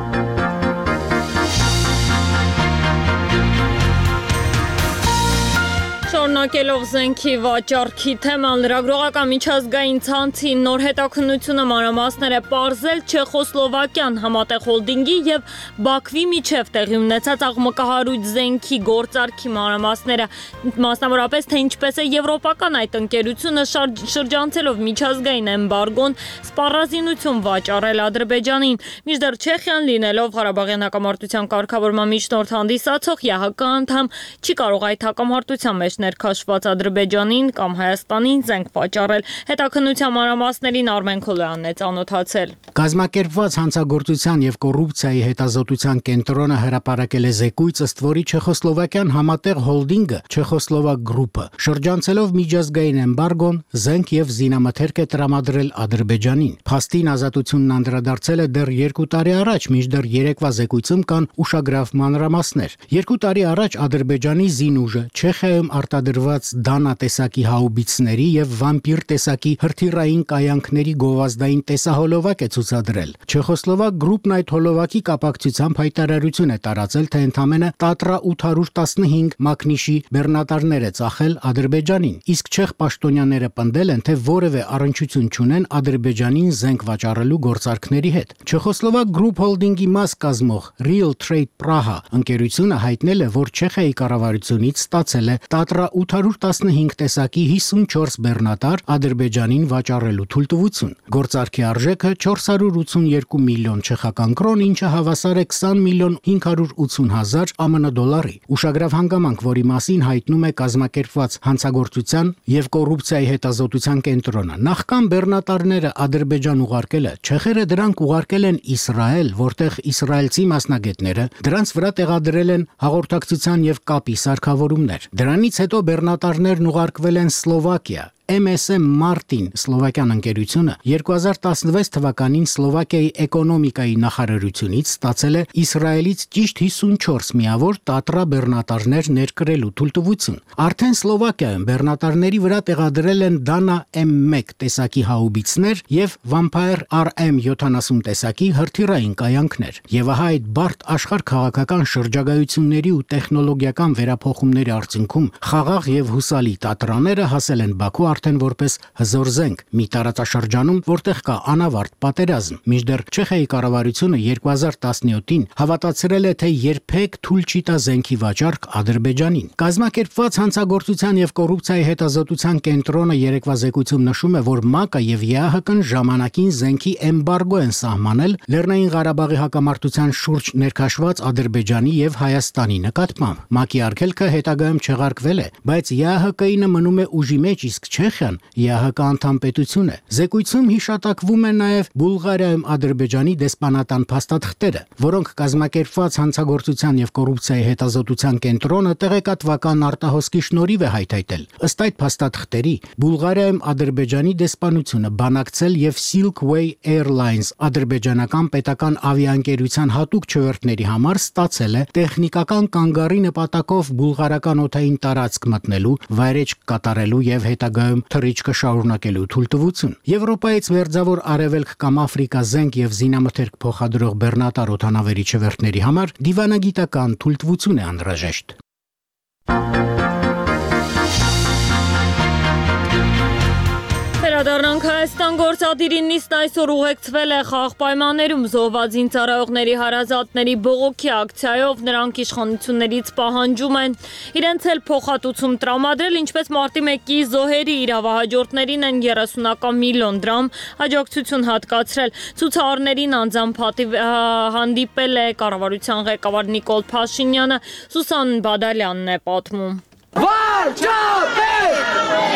Շարունակելով զենքի վաճառքի թեման, լրագրողական միջազգային ցանցի նոր հետաքննությունը մանրամասներ է պարզել Չեխոսլովակյան համատեղ հոլդինգի եւ Բաքվի միջև տեղի ունեցած աղմկահարույց զենքի գործարքի մանրամասները, մասնավորապես թե ինչպես է եվրոպական այդ ընկերությունը շրջանցելով միջազգային էմբարգոն սպառազինություն վաճառել Ադրբեջանին, մինչդեռ Չեխիան լինելով Ղարաբաղյան հակամարտության կարգավորման միջնորդ հանդիսացող ԵԱՀԿ անդամ չի կարող այդ հակամարտության մեջ ներքաշված Ադրբեջանին կամ Հայաստանին զենք վաճառել։ Հետաքննության մանրամասներին Արմեն Քոլյանն է ծանոթացել։ Կազմակերպված հանցագործության եւ կոռուպցիայի հետազոտության կենտրոնը հրապարակել է զեկույց, ըստ որի Չեխոսլովակյան համատեղ հոլդինգը Չեխոսլովակ գրուպը շրջանցելով միջազգային էմբարգոն զենք եւ զինամթերք է տրամադրել Ադրբեջանին։ Փաստին Ազատությունն անդրադարձել է դեռ երկու տարի առաջ, մինչդեռ երեկվա զեկույցում կան ուշագրավ մանրամասներ։ Երկու տարի առաջ Ադրբեջանի զինուժը Չեխիայում արտադրված Դանա տեսակի հաուբիցների եւ վամպիր տեսակի հրթիռային կայանքների գովազդային տեսահոլովակ է ցուցադրել։ Չեխոսլովակ գրուպն այդ հոլովակի կապակցությամբ հայտարարություն է տարածել, թե ընդամենը Տատրա ութ հարյուր տասնհինգ մակնիշի բեռնատարներ է ծախել Ադրբեջանին, իսկ չեխ պաշտոնյաները պնդել են, թե որևէ առնչություն չունեն Ադրբեջանին զենք վաճառելու գործարքների հետ։ Չեխոսլովակ գրուպ հոլդինգի մաս կազմող Real Trade Praha ընկերությունը հայտնել է, որ Չեխիայի կառավարությունից ստացել է Տատրա ութ հարյուր տասնհինգ տեսակի հիսունչորս բեռնատար Ադրբեջանին վաճառելու թույլտվություն։ Գործարքի արժեքը չորս հարյուր ութսունյոթ միլիոն չեխական կրոն, ինչը հավասար է քսան միլիոն հինգ հարյուր ութսուն հազար ԱՄՆ դոլարի։ Ուշագրավ հանգամանք, որի մասին հայտնում է կազմակերպված հանցագործության եւ կոռուպցիայի հետազոտության կենտրոնը։ Նախքան բեռնատարները Ադրբեջան ուղարկելը, չեխերը դրանք ուղարկել են Իսրայել, որտեղ իսրայելցի մասնագետները դրանց վրա տեղադրել են հաղորդակցության եւ կապի սարքավորումներ։ Դրանից հետո բեռնատարներն ուղարկվել են Սլովակիա, M S M Martin սլովակյան ընկերությունը երկու հազար տասնվեց թվականին Սլովակիայի էկոնոմիկայի նախարարությունից ստացել է Իսրայելից ճիշտ հիսունչորս միավոր տատրա բեռնատարներ ներկրելու թույլտվություն։ Արդեն Սլովակիայում բեռնատարների վրա տեղադրել են Dana M one տեսակի հաուբիցներ եւ Vampire R M յոթանասուն տեսակի հրթիռային կայանքներ։ Եվ ահա այդ բարդ աշխարհ քաղաքական շրջագայությունների ու տեխնոլոգիական վերափոխումների արդյունքում խաղաղ եւ հուսալի տատրաները հասել են Բաքու արդեն որպես հզոր զենք մի տարածաշրջանում, որտեղ կա անավարտ պատերազմ։ Մինչդեռ Չեխիայի կառավարությունը երկու հազար տասնյոթին հավատացրել է, թե երբեք թույլ չի տա զենքի վաճառք Ադրբեջանին։ Կազմակերպված հանցագործության եւ կոռուպցիայի հետազոտության կենտրոնը երեկվա զեկույցում նշում է, որ ՄԱԿ-ը եւ ԵԱՀԿ-ն ժամանակին զենքի էմբարգո են սահմանել Լեռնային Ղարաբաղի հակամարտության շուրջ ներքաշված Ադրբեջանի եւ Հայաստանի նկատմամբ։ ՄԱԿ-ի արգելքը հետագայում չեղարկվել է, բայց ԵԱՀԿ-ին մնում է ուժի մեջ, իսկ Չեխիան ԵԱՀԿ անդամ պետություն է։ Զեկույցում հիշատակվում է նաև Բուլղարիայում Ադրբեջանի դեսպանատան փաստաթղթերը, որոնք կազմակերպված հանցագործության եւ կոռուպցիայի հետազոտության կենտրոնը տեղեկատվական արտահոսքի շնորհիվ է հայթայթել։ Ըստ այդ փաստաթղթերի Բուլղարիայում Ադրբեջանի դեսպանությունը բանակցել եւ Silkway Airlines ադրբեջանական պետական ավիաընկերության հատուկ չվերթների համար ստացել է տեխնիկական կանգառի նպատակով բուլղարական օդային տարածք մտնելու, վայրեջք կատարելու եւ հետագայում թռիչքը շարունակելու թույլտվություն։ Եվրոպայից մերձավոր արևելք կամ Աֆրիկա զենք եւ զինամթերք փոխադրող բեռնատար օդանավերի չվերթների համար դիվանագիտական թույլտվություն է անհրաժեշտ։ Վերադառնանք Հայաստան գործադիրին նիստն այսօր ուղեկցվել է խաղաղ պայմաններում զոհված զինծառայողների հարազատների բողոքի ակցիայով, նրանք իշխանություններից պահանջում են իրենց էլ փոխհատուցում տրամադրել, ինչպես մարտի մեկի զոհերի իրավահաջորդներին են երեսունական միլիոն դրամ աջակցություն հատկացրել։ Ցուցարարներին անձամբ հանդիպել է կառավարության ղեկավար Նիկոլ Փաշինյանը, Սուսան Բադալյանն է պատմում։ Վարչապետ!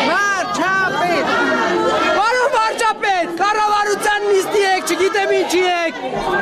Վարչապետ! Բարո վարչապետ, կառավարության նիստի եք, չգիտեմ ինչի եք։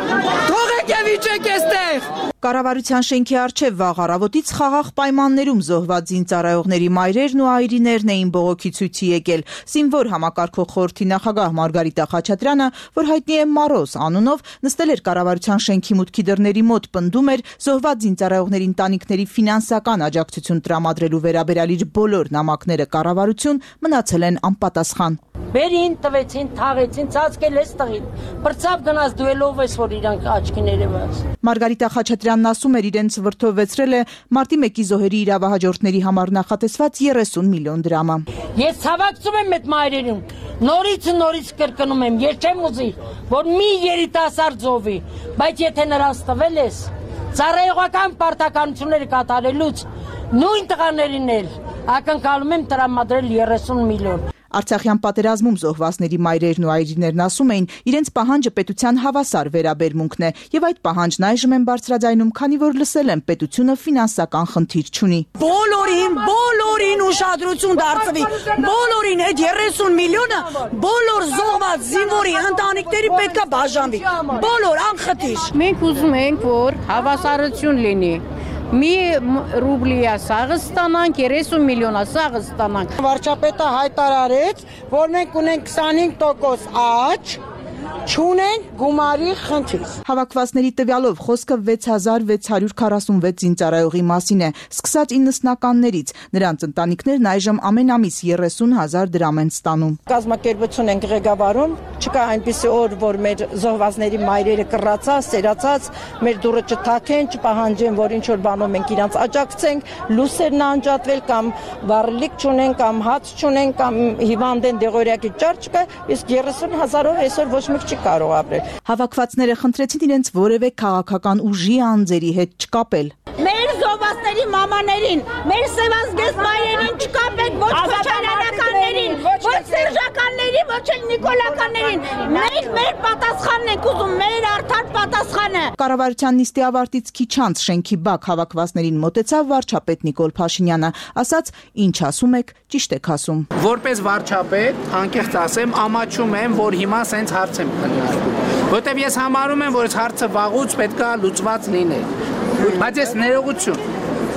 Թողեք եւ իջեք այստեղ։ Կառավարության շենքի առջև վաղ առավոտից խաղաղ պայմաններում զոհված զինծառայողների մայրերն ու այրիներն էին բողոքի ցույցի եկել։ Զինվոր համակարգող խորհրդի նախագահ Մարգարիտա Խաչատրյանը, որ հայտնի է Մարոս անունով, նստել էր կառավարության շենքի մուտքի դռների մոտ, պնդում էր զոհված զինծառայողների ընտանիքների ֆինանսական աջակցություն տրամադրելու վերաբերյալ իր բոլոր նամակները կառավարություն մնացել են անպատասխան։ Բերին, տվեցին, թաղեցին, ծածկել ես տղին։ Բրծավ գնաց դուելով ես, որ իրանք աչքին երևաց։ Մարգարիտա Խաչատրյանն ասում էր, իրենց վրդովվեցրել է մարտի մեկի զոհերի իրավահաջորդների համար նախատեսված երեսուն միլիոն դրամը։ Ես ցավակցում եմ այդ մայրերին։ Նորից ու նորից կրկնում եմ, ես չեմ ուզի, որ մի երիտասարդ զոհվի, բայց եթե նրանց տվել ես, ծառայողական պարտականությունները կատարելուց նույն տղաներին էլ ակնկալում եմ տրամադրել երեսուն միլիոն։ Արցախյան պատերազմում զոհվածների մայրերն ու այրիներն ասում էին, իրենց պահանջը պետության հավասար վերաբերմունքն է, եւ այդ պահանջն այժմ են բարձրաձայնում, քանի որ լսել են պետությունը ֆինանսական խնդիր չունի։ Բոլորին, բոլորին ուշադրություն դարձվի, բոլորին այդ երեսուն միլիոնը բոլոր զոհված զինվորի ընտանիքների պետքա բաժանվի, բոլոր անխտիր։ Մենք ուզում ենք, որ հավասարություն լինի։ Մի ռուբլիա սաղը ստանանք, երեսուն միլիոնա սաղը ստանանք։ Վարչապետը հայտարարեց, որ մենք ունենք քսանհինգ տոկոս աճ, չունենք գումարի խնդիր։ Հավաքվածների տվյալով խոսքը վեց հազար վեց հարյուր քառասունվեց զինծառայողի մասին է, սկսած իննսնականներից, նրանց ընտանիքներն այժմ ամեն ամիս երեսուն հազար դրամ են ստանում։ Կազմակերպություն ենք ղեկավարում, չկա այնպիսի օր, որ մեր զոհվածների մայրերը կռացած, սերացած, մեր դուռը չթակեն, չպահանջեն, որ ինչ որ բանով մենք իրանց աջակցենք, լուսերն անջատվել կամ վառելիք չունեն, կամ հաց չունեն, կամ հիվանդ են դեղորյակի ճար չկա, իսկ երեսուն հազարով այսօր ոչ մեկ չի կարող ապրել։ Հավաքվածները խնդրեցին իրենց որևէ քաղաքական ուժի անձերի հետ չկապել։ Մեր զոհվածների մամաներին, մեր սևազգեստ մայրերին չկապեք, ոչ քոչարյանականներին, ոչ սերժականներին, ոչ էլ նիկոլականներին։ Մենք մեր պատասխանն ենք ուզում, մեր արդար պատասխանը։ Կառավարության նիստի ավարտից քիչ անց շենքի բակ հավաքվածներին մոտեցավ վարչապետ Նիկոլ Փաշինյանը, ասաց, ինչ ասում եք, ճիշտ եք ասում։ Որպես վարչապետ, անկեղծ ասեմ, ամաչում եմ, որ հիմա սենց հարց եմ քննարկում, որտեվ ես համարում եմ, որ այս հարցը վաղուց պետք է լուծված լինի։ Բայց ես ներողություն,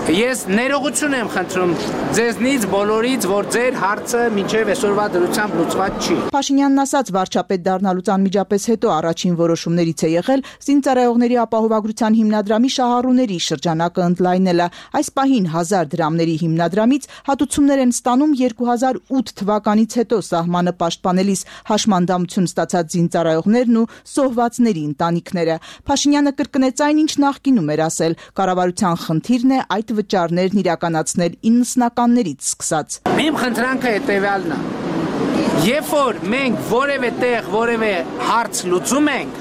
Ես ներողություն եմ խնդրում ձեզնից բոլորից, որ ձեր հարցը մինչև այսօրվա դրությամբ լուծված չի։ Փաշինյանն ասաց, վարչապետ դառնալուց անմիջապես հետո առաջին որոշումներից է եղել զինծառայողների ապահովագրության հիմնադրամի շահառուների շրջանակը ընդլայնելը։ Այս պահին հազար դրամների հիմնադրամից հատուցումներ են ստանում երկու հազար ութ թվականից հետո սահմանը պաշտպանելիս հաշմանդամություն ստացած զինծառայողներն ու զոհվածների ընտանիքները։ Փաշինյանը կրկնեց այն, ինչ նախկինում էր ասել, կառավարության խնդիրն է այդ վճարներն իրականացնել իննսնականներից սկսած։ Իմ խնդրանքը հետևյալն է։ Երբ որ մենք որևէ տեղ որևէ հարց լուծում ենք,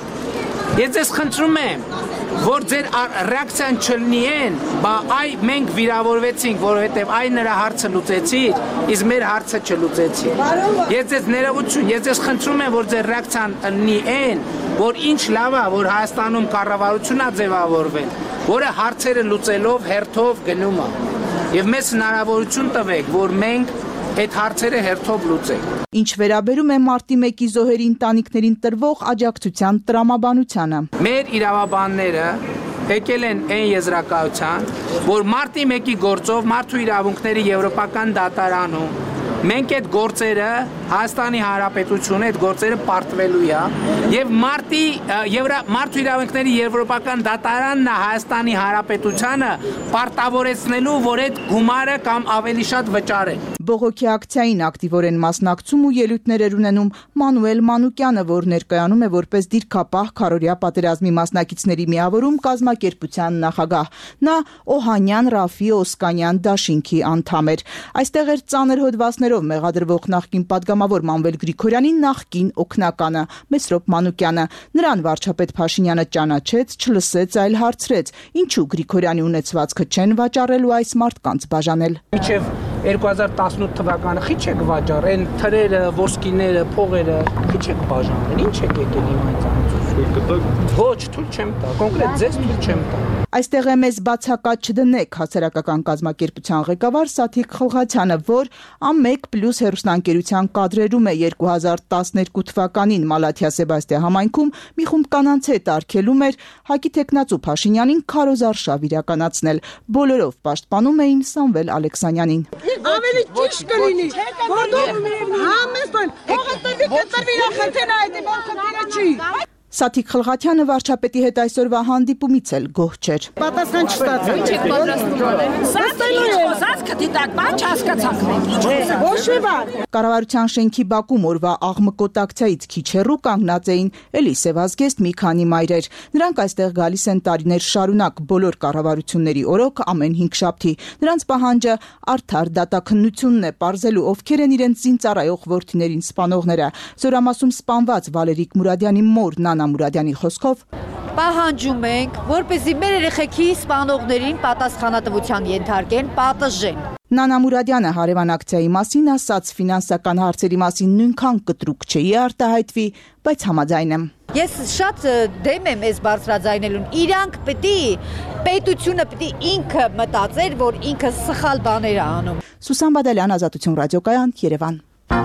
ես ձեզ խնդրում եմ, որ ձեր ռեակցիան չլինի այն, բա այ մենք վիրավորվեցինք, որովհետև այ նրա հարցը լուծեցիր, իսկ մեր հարցը չլուծեցի։ Ես ձեզ ներողություն, ես ձեզ խնդրում եմ, որ ձեր ռեակցիան լինի այն, որ ինչ լավ է, որ Հայաստանում կառավարությունն է ձևավորվել, որը հարցերը լուծելով հերթով գնում է։ Եվ մեզ հնարավորություն տվեք, որ մենք այդ հարցերը հերթով լուծենք։ Ինչ վերաբերում է մարտի մեկի զոհերի ընտանիքներին տրվող աջակցության տրամաբանությանը։ Մեր իրավաբանները եկել են այն եզրակացության, որ մարտի մեկի գործով մարդու իրավունքների եվրոպական դատարանում մենք այդ գործերը Հայաստանի Հանրապետությունը այդ գործերը պարտվելու է եւ մարտի մարդու իրավունքների եվրոպական դատարանն է Հայաստանի Հանրապետությանը պարտավորեցնելու, որ այդ գումարը կամ ավելի շատ վճարեն։ Բողոքի ակցիային ակտիվորեն մասնակցում ու ելույթներ էր ունենում Մանուել Մանուկյանը, որ ներկայանում է որպես դիրքապահ քարորիա պատերազմի մասնակիցների միավորում կազմակերպության նախագահ։ Նա Օհանյան, Ռաֆի, Օսկանյան դաշինքի անդամ էր։ Այստեղ էր ծանր հոդվածներով մեղադրվող նախկին պատգամավոր Մանվել Գրիգորյանի նախկին օգնականը Մեսրոպ Մանուկյանը։ Նրան վարչապետ Փաշինյանը ճանաչեց, չլսեց, այլ հարցրեց. ինչու Գրիգորյանի ունեցվածքը չեն վաճառելու այս մարդկանց բաժանել։ Մինչև երկու հազար տասնութ թվականը քիչ եք վաճառ, այն թրերը, ոսկիները, փողերը, քիչ եք բաժանել, ինչ եք եկել հիմա ինձանից։ Ոչ, թույլ չեմ տա, կոնկրետ ձեզ թույլ չեմ տա։ Այստեղ է մեզ բացակայ չդնեք հասարակական կազմակերպության ղեկավար Սաթիկ Խլղաթյանը, որ ամեկ պլյուս հեռուստաընկերության կադրերում է երկու հազար տասներկու թվականին Մալաթիա Սեբաստիա համայնքում մի խումբ կանանց հետ արգելում էր Հակի Թեկնածու Փաշինյանին քարոզարշավ իրականացնել։ Բոլորով պաշտպանում էին Սամվել Ալեքսանյանին։ Ավելի ճիշտ կլինի, որ դու համեստ են, հողը տրվի, կտրվի, խնդրեն այդ իմ խնդիրը չի։ Սաթիկ Խլղաթյանը վարչապետի հետ այսօրվա հանդիպումից էլ գոհ չէր։ Պատասխան չստացավ։ Ինչ եք պատրաստում։ Սաստելու է խոսած կդիտակ, բան չհասկացանք մենք։ Ինչ խոսա։ Ոչ մի բան։ Կառավարության շենքի բակում օրվա աղմկոտ ակցիայից քիչ հեռու կանգնած էին էլի սևազգեստ մի քանի մայրեր։ Նրանք այստեղ գալիս են տարիներ շարունակ բոլոր կառավարությունների օրոք ամեն հինգշաբթի։ Նրանց պահանջը արդար դատաքննությունն է, պարզելու ովքեր են իրենց զինծառայող որդիներին սպանողները։ Զորամասում սպանված Վալերիկ Մուրադյանի մոր Նանա Մուրադյանի խոսքով պահանջում ենք, որպեսզի մեր երեխեքի սպանողներին պատասխանատվության ենթարկեն, պատժեն։ Նանա Մուրադյանը հարևան ակցիայի մասին ասաց, ֆինանսական հարցերի մասին նույնքան կտրուկ չէի արտահայտվի, բայց համաձայն եմ։ Ես շատ դեմ եմ այս բարձրաձայնելուն։ Իրանք պետք է պետությունը պետք է ինքը մտածեր, որ ինքը սխալ բաներ է անում։ Սուսան Բադալյան, Ազատություն ռադիոկայան, Երևան։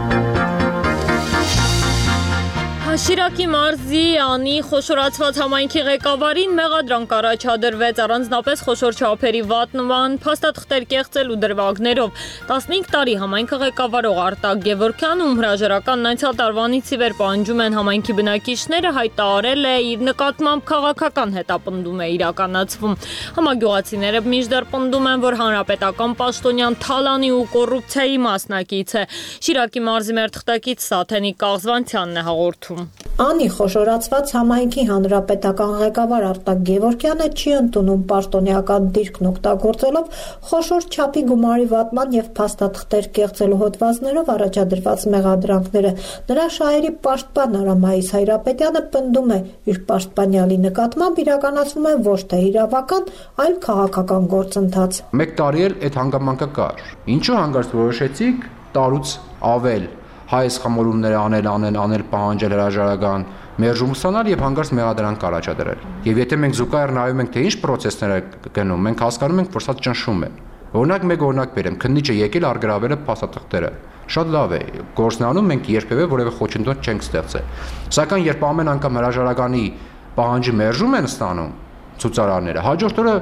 Շիրակի մարզի անի խոշորացված համայնքի ղեկավարին մեղադրանք առաջադրվեց առանձնապես խոշոր չափերի վատնման, փաստաթղթեր կեղծելու դրվագներով։ տասնհինգ տարի համայնքը ղեկավարող Արտակ Գևորգյանն ում հրաժարականն անցյալ տարվանից ի վեր պահանջում են համայնքի բնակիչները, հայտարարել է իր նկատմամբ քաղաքական հետապնդում է իրականացվում։ Համագյուղացիները մինչդեռ պնդում են, որ հանրապետական պաշտոնյան թալանի ու կոռուպցիայի մասնակից է։ Շիրակի մարզի մեր թղթակից Սաթենիկ Կաղզվանցյանն է հաղորդում։ Անի խոշորացված համայնքի հանրապետական ղեկավար Արտակ Գևորգյանը չի ընդունում պաշտոնեական դիրքն օգտագործելով խոշոր չափի գումարի վատման եւ փաստաթղթեր կեղծելու հոդվածներով առաջադրված մեղադրանքները։ Նրա շահերի պաշտպան Արամայիս Հայրապետյանը պնդում է, իր պաշտպանյալի նկատմամբ իրականացվում է ոչ թե իրավական, այլ քաղաքական գործընթաց։ Մեկ տարի էլ այդ հանգամանքը կար։ Ինչու հանգարց որոշեցիք տարուց ավել հայ սխամորումներ անել, անել, անել, պահանջել հրաժարական, մերժում ստանալ եւ հանգարց մեղադրանք առաջադրել։ Եվ եթե մենք զուգահեռ նայում ենք, թե ինչ process-ներ է գնում, մենք հասկանում ենք, որ սա ճնշում է։ Օրինակ մեկ օրինակ բերեմ, քննիչը եկել արգրավել է փաստաթղթերը։ Շատ լավ է, գործնանում մենք երբևէ որևէ խոչընդոտ չենք ստեղծել։ Սակայն երբ ամեն անգամ հրաժարականի պահանջի մերժում են ստանում ցուցարարները, հաջորդ օրը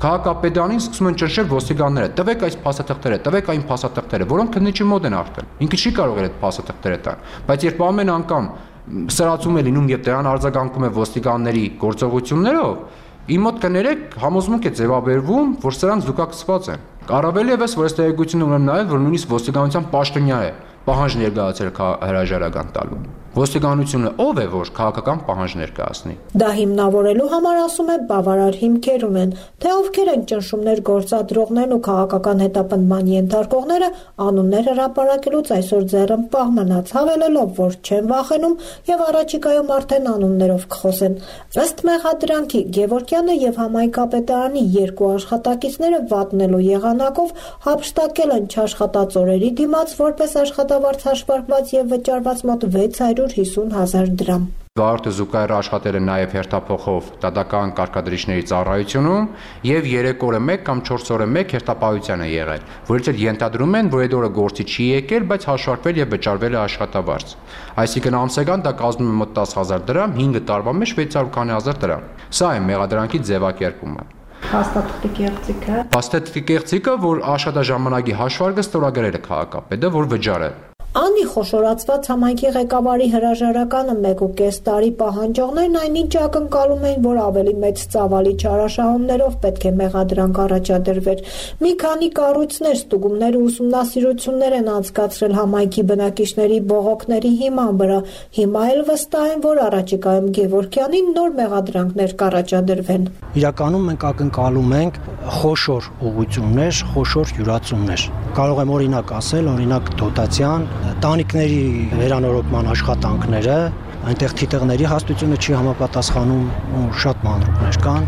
Քաղաքապետարանին սկսում են ճնշել ոստիկանները, տվեք այս փաստաթղթերը, տվեք այն փաստաթղթերը, որոնք քննիչի մոտ են արդեն։ Ինքը չի կարող այդ փաստաթղթերը տալ, բայց երբ ամեն անգամ սրացում է լինում եւ դրան արձագանքում է ոստիկանների գործողություններով, իմ մոտ կներեք համոզմունք է ձևաբերվում, որ սրանք զուգակցված են։ Առավել եւս, որ այս տեղեկությունը ունեմ նաեւ, որ նույնիսկ ոստիկանության պաշտոնյա է պահանջ ներկայացել հրաժարական տալու։ Ոստիկանությունը ով է, որ քաղաքական պահանջ ներկայացնի։ Դա հիմնավորելու համար, ասում է, բավարար հիմքեր ունեն, թե ովքեր են ճնշումներ գործադրողներն ու քաղաքական հետապնդման ենթարկողները, անուններ հրապարակելուց այսօր ձեռնպահ մնաց, հավելելով, որ չեն վախենում եւ առաջիկայում արդեն անուններով կխոսեն։ Ըստ մեղադրանքի, Գևորգյանը եւ համայնքապետարանի երկու աշխատակիցները վատնելու եղանակով հափշտակել են չաշխատած օրերի դիմաց որպես աշխատավարձ հաշվարկված եւ վճարված մոտ վեց հարյուր հիսուն հազար դրամ։ Վարորդը զուգահեռ աշխատել է նաև հերթափոխով դատական կարգադրիչների ծառայությունում եւ երեք օրը մեկ կամ չորս օրը մեկ հերթապահության է եղել, որից էլ ենթադրում են, որ այդ օրը գործի չի եկել, բայց հաշվարկվել եւ վճարվել է աշխատավարձ։ Այսինքն ամսական դա կազմում է մոտ դաս հազար դրամ, հինգ տարվա մեջ վեց հարյուր քանի հազար դրամ։ Սա է մեղադրանքի ձևակերպումը։ Հաստատքի կեղծիքը։ Հաստատքի կեղծիքը, որ աշխատաժամանակի հաշվարկը ստորագրել է քաղաքապետը, որ վճարել։ Անի խոշորացված համայնքի ղեկավարի հրաժարականը մեկ ու կես տարի պահանջողներն այնինչ ակնկալում էին, որ ավելի մեծ ծավալի չարաշահումներով պետք է մեղադրանք առաջադրվեր։ Մի քանի կառույցներ, ստուգումներ ու ուսումնասիրություններ են անցկացրել համայնքի բնակիչների բողոքների հիման վրա։ Հիմա էլ վստահ են, որ առաջիկայում Գևորգյանին նոր մեղադրանքներ կառաջադրվեն։ Իրականում մենք ակնկալում ենք խոշոր ուղղություններ, խոշոր յուրացումներ։ Կարող եմ օրինակ ասել, օրինակ դոտացիան, տանիքների վերանորոգման աշխատանքները, այնտեղ թիթեղների հաստությունը չի համապատասխանում ու շատ մանրուքներ կան։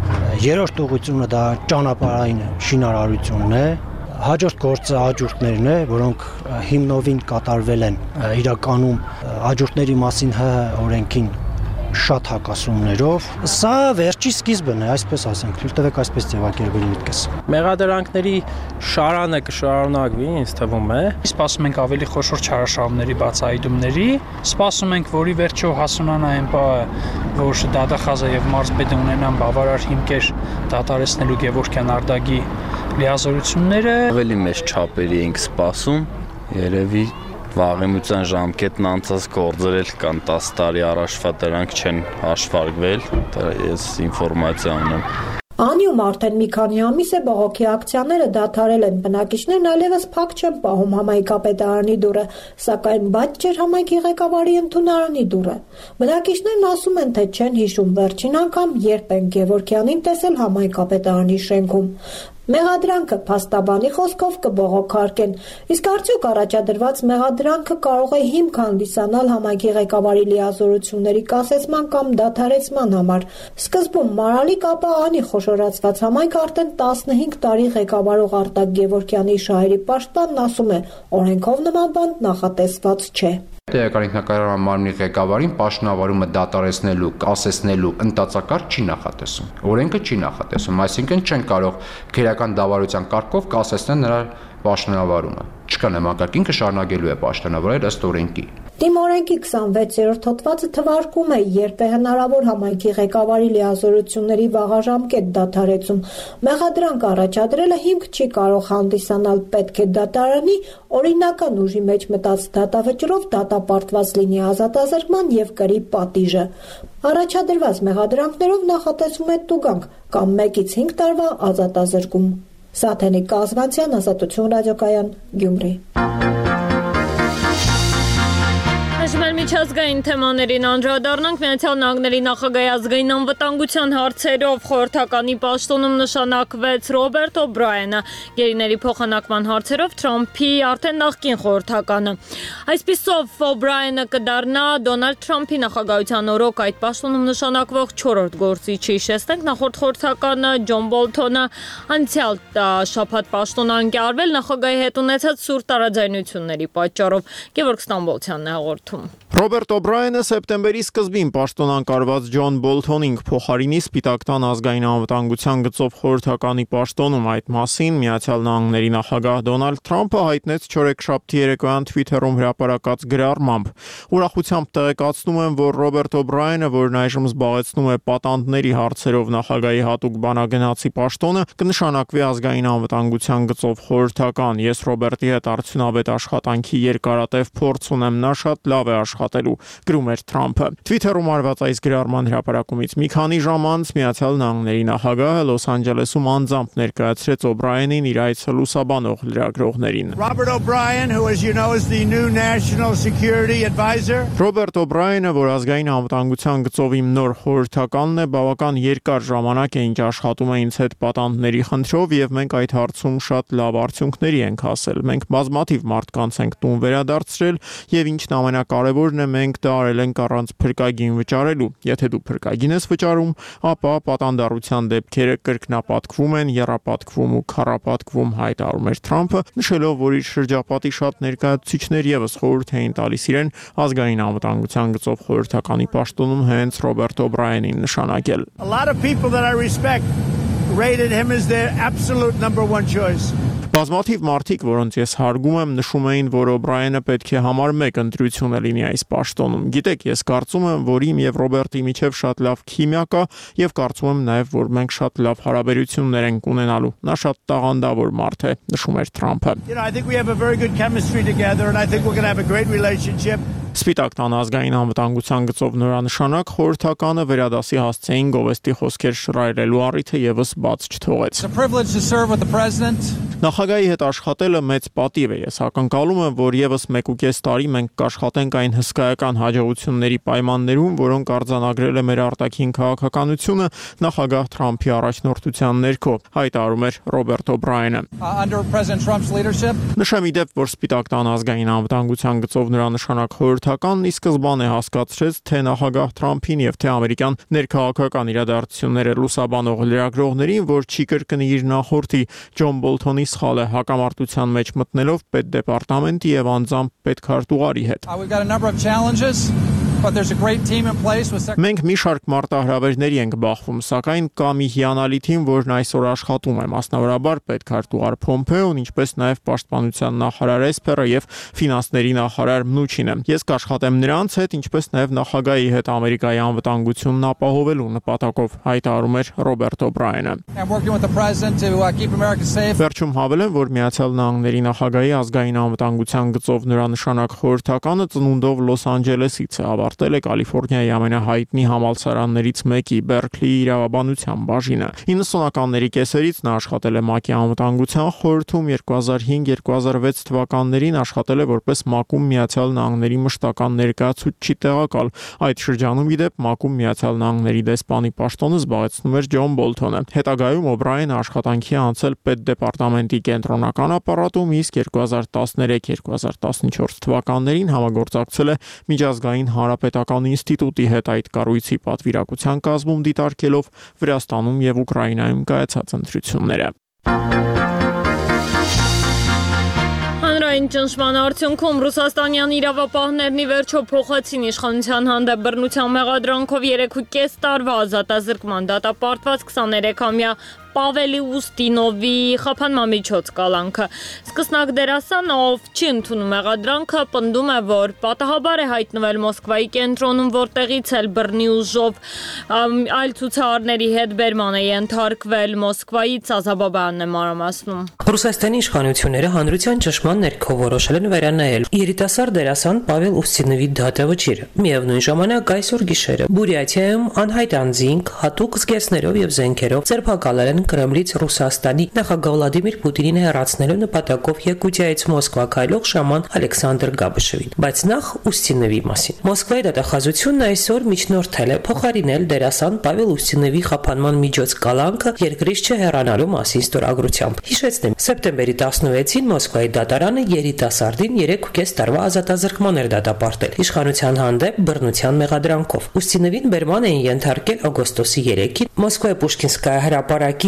Երրորդ ուղղությունը դա ճանապարհային շինարարությունն է, հաջորդ գործը աջուրդներն է, որոնք հիմնովին կատարվել են իրականում աջուրդների մասին ՀՀ օրենքին շատ հակասումներով։ Սա վերջի սկիզբն է, այսպես ասենք, թույլ տվեք այսպես ձևակերպել միտքս։ Մեղադրանքների շարանը կշարունակվի, ինձ թվում է։ Սպասում ենք ավելի խոշոր չարաշահումների բացահայտումների, սպասում ենք, որի վերջո հասունանա այն բանը, որ դատախազը եւ մարզպետը ունենան բավարար հիմքեր դատարեցնելու Գևորգյան Արտակի լիազորությունները։ Ավելի մեծ չափերի ենք սպասում, երևի վաղեմության ժամկետն անցած գործերել կան տասը տարի առաջվա դրանք չեն հաշվարկվել, ես ինֆորմացիա ունեմ։ Անիում արդեն մի քանի ամիս է բողոքի ակցիաները դադարել են, բնակիչներն այլևս փակ չեն պահում համայնքապետարանի դուռը, սակայն բաց չէր համայնքի ղեկավարի ընդունարանի դուռը։ Բնակիչներն ասում են, թե չեն հիշում վերջին անգամ, երբ են Գևորգյանին տեսել համայնքապետարանի շենքում։ Մեղադրանքը փաստաբանի խոսքով կբողոքարկեն, իսկ արդյոք առաջադրված մեղադրանքը կարող է հիմք հանդիսանալ համայնքի ղեկավարի լիազորությունների կասեցման կամ դադարեցման համար։ Սկզբում Մարալիկ, ապա Անի խոշորացված համայնք արդեն տասնհինգ տարի ղեկավարող Արտակ Գևորգյանի շահերի պաշտպանն ասում է, օրենքով նման բան նախատեսված չէ։ Տեղական ինքնակառավարման մարմնի ղեկավարին պաշտոնավարումը դատարեցնելու, կասեցնելու ընդածակարգ չի նախատեսում։ Օրենքը չի նախատեսում, այսինքն չեն կարող քերական դավարության կարգով կասեցնել նրա պաշտոնավարումը։ Չկա նմանկարկ, ինքը շարունակելու է պաշտոնավարել ըստ օրենքի։ Թիմ օրենքի քսանվեցերորդ հոդվածը թվարկում է, երբ է հնարավոր համայնքի ղեկավարի լիազորությունների վաղաժամկետ դադարեցում։ Մեղադրանք առաջադրելը հիմք չի կարող հանդիսանալ, պետք է դատարանի օրինական ուժի մեջ մտած դատավճռով դատապարտված լինի ազատազրկման եւ կրի պատիժը։ Առաջադրված մեղադրանքներով նախատեսվում է տուգանք կամ մեկից հինգ տարվա ազատազրկում։ Սաթենիկ Կազվանցյան, Ազատություն ռադիոկայան, Գյումրի։ Այժմ միջազգային թեմաներին անդրադառնանք։ Միացյալ Նահանգների նախագահի ազգային անվտանգության հարցերով խորհրդականի պաշտոնում նշանակվեց Ռոբերտ Օբրայենը, գերիների փոխանակման հարցերով Թրամփի արդեն նախկին խորհրդականը։ Այսպիսով Օբրայենը կդառնա Դոնալդ Թրամփի նախագահության օրոք այդ պաշտոնում նշանակվող չորրորդ գործիչը։ Հիշեցնենք, նախորդ խորհրդականը Ջոն Բոլթոնը անցյալ շաբաթ պաշտոն անկյարվել նախագահի հետ ունեցած սուր տարաձայնությունների պատճառով։ Գևորգ Ստամբոլցյանն է հաղորդում։ Ռոբերտ Օբրայենը սեպտեմբերի սկզբին պաշտոնանկարված Ջոն Բոլթոնին փոխարինի Սպիտակ տան ազգային անվտանգության գծով խորհրդականի պաշտոնում։ Այդ մասին Միացյալ Նահանգների նախագահ Դոնալդ Թրամփը հայտնեց չորեքշաբթի երեկոյան Twitter-ում հրապարակած գրառմամբ։ Ուրախությամբ տեղեկացնում եմ, որ Ռոբերտ Օբրայենը, որն այժմ զբաղեցնում է պատանդների հարցերով նախագահի հատուկ բանագնացի պաշտոնը, կնշանակվի ազգային անվտանգության գծով խորհրդական։ Ես Ռոբերտի հետ արդյունավետ աշխատանքի երկարատև փորձ ունեմ, նա շատ լավ է աշխատելու, գրում էր Թրամփը։ Twitter-ում արված այս գրառման հրապարակումից մի քանի ժամ անց Միացյալ Նահանգների նախագահը Լոս Անջելեսում անձամբ ներկայացրեց Օբրայենին իր այցը լուսաբանող լրագրողներին։ Robert O'Brien, who as you know is the new national security advisor. Ռոբերտ Օբրայենը, որ ազգային անվտանգության գծով իմ նոր խորհրդականն է, բավական երկար ժամանակ է ինչ աշխատում է ինձ հետ պատանդների խնդրով եւ մենք այդ հարցում շատ լավ արդյունքների ենք հասել։ Մենք բազմաթիվ մարդկանց ենք տուն վերադարձրել եւ ինչն ամենակարևորն է, մենք դա արել ենք առանց փրկագին վճարելու։ Եթե դու փրկագին ես վճարում, ապա պատանդարության դեպքերը կրկնապատկվում են, եռապատկվում ու քառապատկվում, հայտարարում էր Թրամփը, նշելով, որ իր շրջապատի շատ ներկայացուցիչներ եւս խորհուրդ էին տալիս իրեն ազգային անվտանգության գծով խորհրդականի պաշտոնում հենց Ռոբերտ Օբրայենին նշանակել։ A lot of people that I respect rated him as their absolute number one choice. Բազմաթիվ մարդիկ, որոնց ես հարգում եմ, նշում էին, որ Օբրայենը պետք է համար մեկ ընտրությունը լինի այս պաշտոնում։ Գիտեք, ես կարծում եմ, որ իմ եւ Ռոբերտի միջև շատ լավ քիմիա կա եւ կարծում եմ նաեւ, որ մենք շատ լավ հարաբերություններ ենք ունենալու։ Նա շատ տաղանդավոր մարդ է, նշում էր Թրամփը։ You know, I think we have a very good chemistry together and I think we're going to have a great relationship. Սպիտակ տան ազգային անվտանգության գծով նորանշանակ խորհրդականը վերադասի հասցեին գովեստի խոսքեր շռայլելու առիթը եւս բաց չթողեց։ Նախագահի հետ աշխատելը մեծ պատիվ է։ Ես ակնկալում եմ, որ եւս մեկ ու կես տարի մենք կաշխատենք այն հսկայական հաջողությունների պայմաններում, որոնք արձանագրել է մեր արտաքին քաղաքականությունը նախագահ Թրամփի առաջնորդության ներքո, հայտարարում էր Ռոբերտ Օբրայենը։ Նշեմ ի դեպ, որ Սպիտակ տան ազգային անվտանգության գծով նորանշանակ խորհրդականն ի սկզբանե հասկացրեց, թե նախագահ Թրամփին եւ թե ամերիկյան ներքաղաքական իրադարձությունները լուսաբանող լրագրողներին, որ չի կրկնի իր նախորդի Ջոն Բոլթոնի սխալը հակամարտության մեջ մտնելով պետդեպարտամենտի եւ անձամբ պետքարտուղարի հետ։ Մենք մի շարք մարտահրավերների ենք բախվում, սակայն կա մի հիանալի թիմ, որն այսօր աշխատում է, մասնավորաբար պետքարտուղար Փոմփեոն, ինչպես նաև պաշտպանության նախարար Էսպերը եւ ֆինանսների նախարար Մնուչինը։ Ես կաշխատեմ նրանց հետ, ինչպես նաև նախագահի հետ Ամերիկայի անվտանգությունն ապահովելու նպատակով, հայտարարում էր Ռոբերտ Օբրայենը։ Վերջում հավելեմ, որ Միացյալ Նահանգների նախագահի ազգային անվտանգության գծով նորանշանակ խորհրդականը ծնունդով Լոս Անջելեսից է, ավարտել է Կալիֆոռնիայի ամենահայտնի համալսարաններից մեկի Բերքլիի իրավաբանության բաժինը։ իննսունականների կեսերից նա աշխատել է ՄԱԿ-ի անվտանգության խորհրդում, երկու հազար հինգ երկու հազար վեց թվականներին աշխատել է որպես ՄԱԿ-ում Միացյալ Նահանգների մշտական ներկայացուցչի տեղակալ։ Այդ շրջանում ի դեպ ՄԱԿ-ում Միացյալ Նահանգների դեսպանի պաշտոնը զբաղեցնում էր Ջոն Բոլթոնը։ Հետագայում Օբրայենը աշխատանքի է անցել պետդեպարտամենտի կենտրոնական ապարատում, իսկ երկու հազար տասներեք երկու հազար տասնչորս թվականներին համագործակցել է միջազգային հանրապետական ինստիտուտի հետ այդ կառույցի պատվիրակության կազմում դիտարկելով Վրաստանում եւ Ուկրաինայում կայացած ընտրությունները։ Հանրային ճնշման արդյունքում ռուսաստանյան իրավապահներն ի վերջո փոխեցին իշխանության հանդեպ բռնության մեղադրանքով երեք ու կես տարվա ազատազրկման դատապարտված քսաներեքամյա Պավելի Ուստինովի խափանմամիջոց կալանքը։ Սկսնակ դերասանը, ով չի ընդունում մեղադրանքը, պնդում է, որ պատահաբար է հայտնվել Մոսկվայի կենտրոնում, որտեղից էլ բռնի ուժով այլ ցուցարարների հետ բերման է ենթարկվել Մոսկվայից Ազաբաբյանն է մանրամասնում։ Ռուսաստանի իշխանությունները հանրության ճնշման ներքո որոշել են վերանայել երիտասարդ դերասան Պավել Ուստինովի դատավճիռը։ Միևնույն ժամանակ այսօր գիշերը Բուրյաթիայում անհայտ անձինք հատուկ զգեստներով եւ զենքերով ձերբակալել են Կրեմլից Ռուսաստանի նախագահ Վլադիմիր Պուտինին հեռացնելու նպատակով Եկուտիայից Մոսկվա քայլող շաման Ալեքսանդր Գաբշևին։ Բայց նախ Ուստինովի մասին։ Մոսկվայի դատախազությունն այսօր միջնորդել է փոխարինել դերասան Պավել Ուստինովի խափանման միջոց կալանքը երկրից չհեռանալու մասին ստորագրությամբ։ Հիշեցնեմ, սեպտեմբերի տասնվեցին Մոսկվայի դատարանը երիտասարդին երեք ու կես տարվա ազատազրկման էր դատապարտել իշխանության հանդեպ բռնության մեղադրանքով։ Ուստինովին բերման էին ենթարկել օգոստոսի երեքին Մոսկվայի Պուշկինսկայա հրապարակի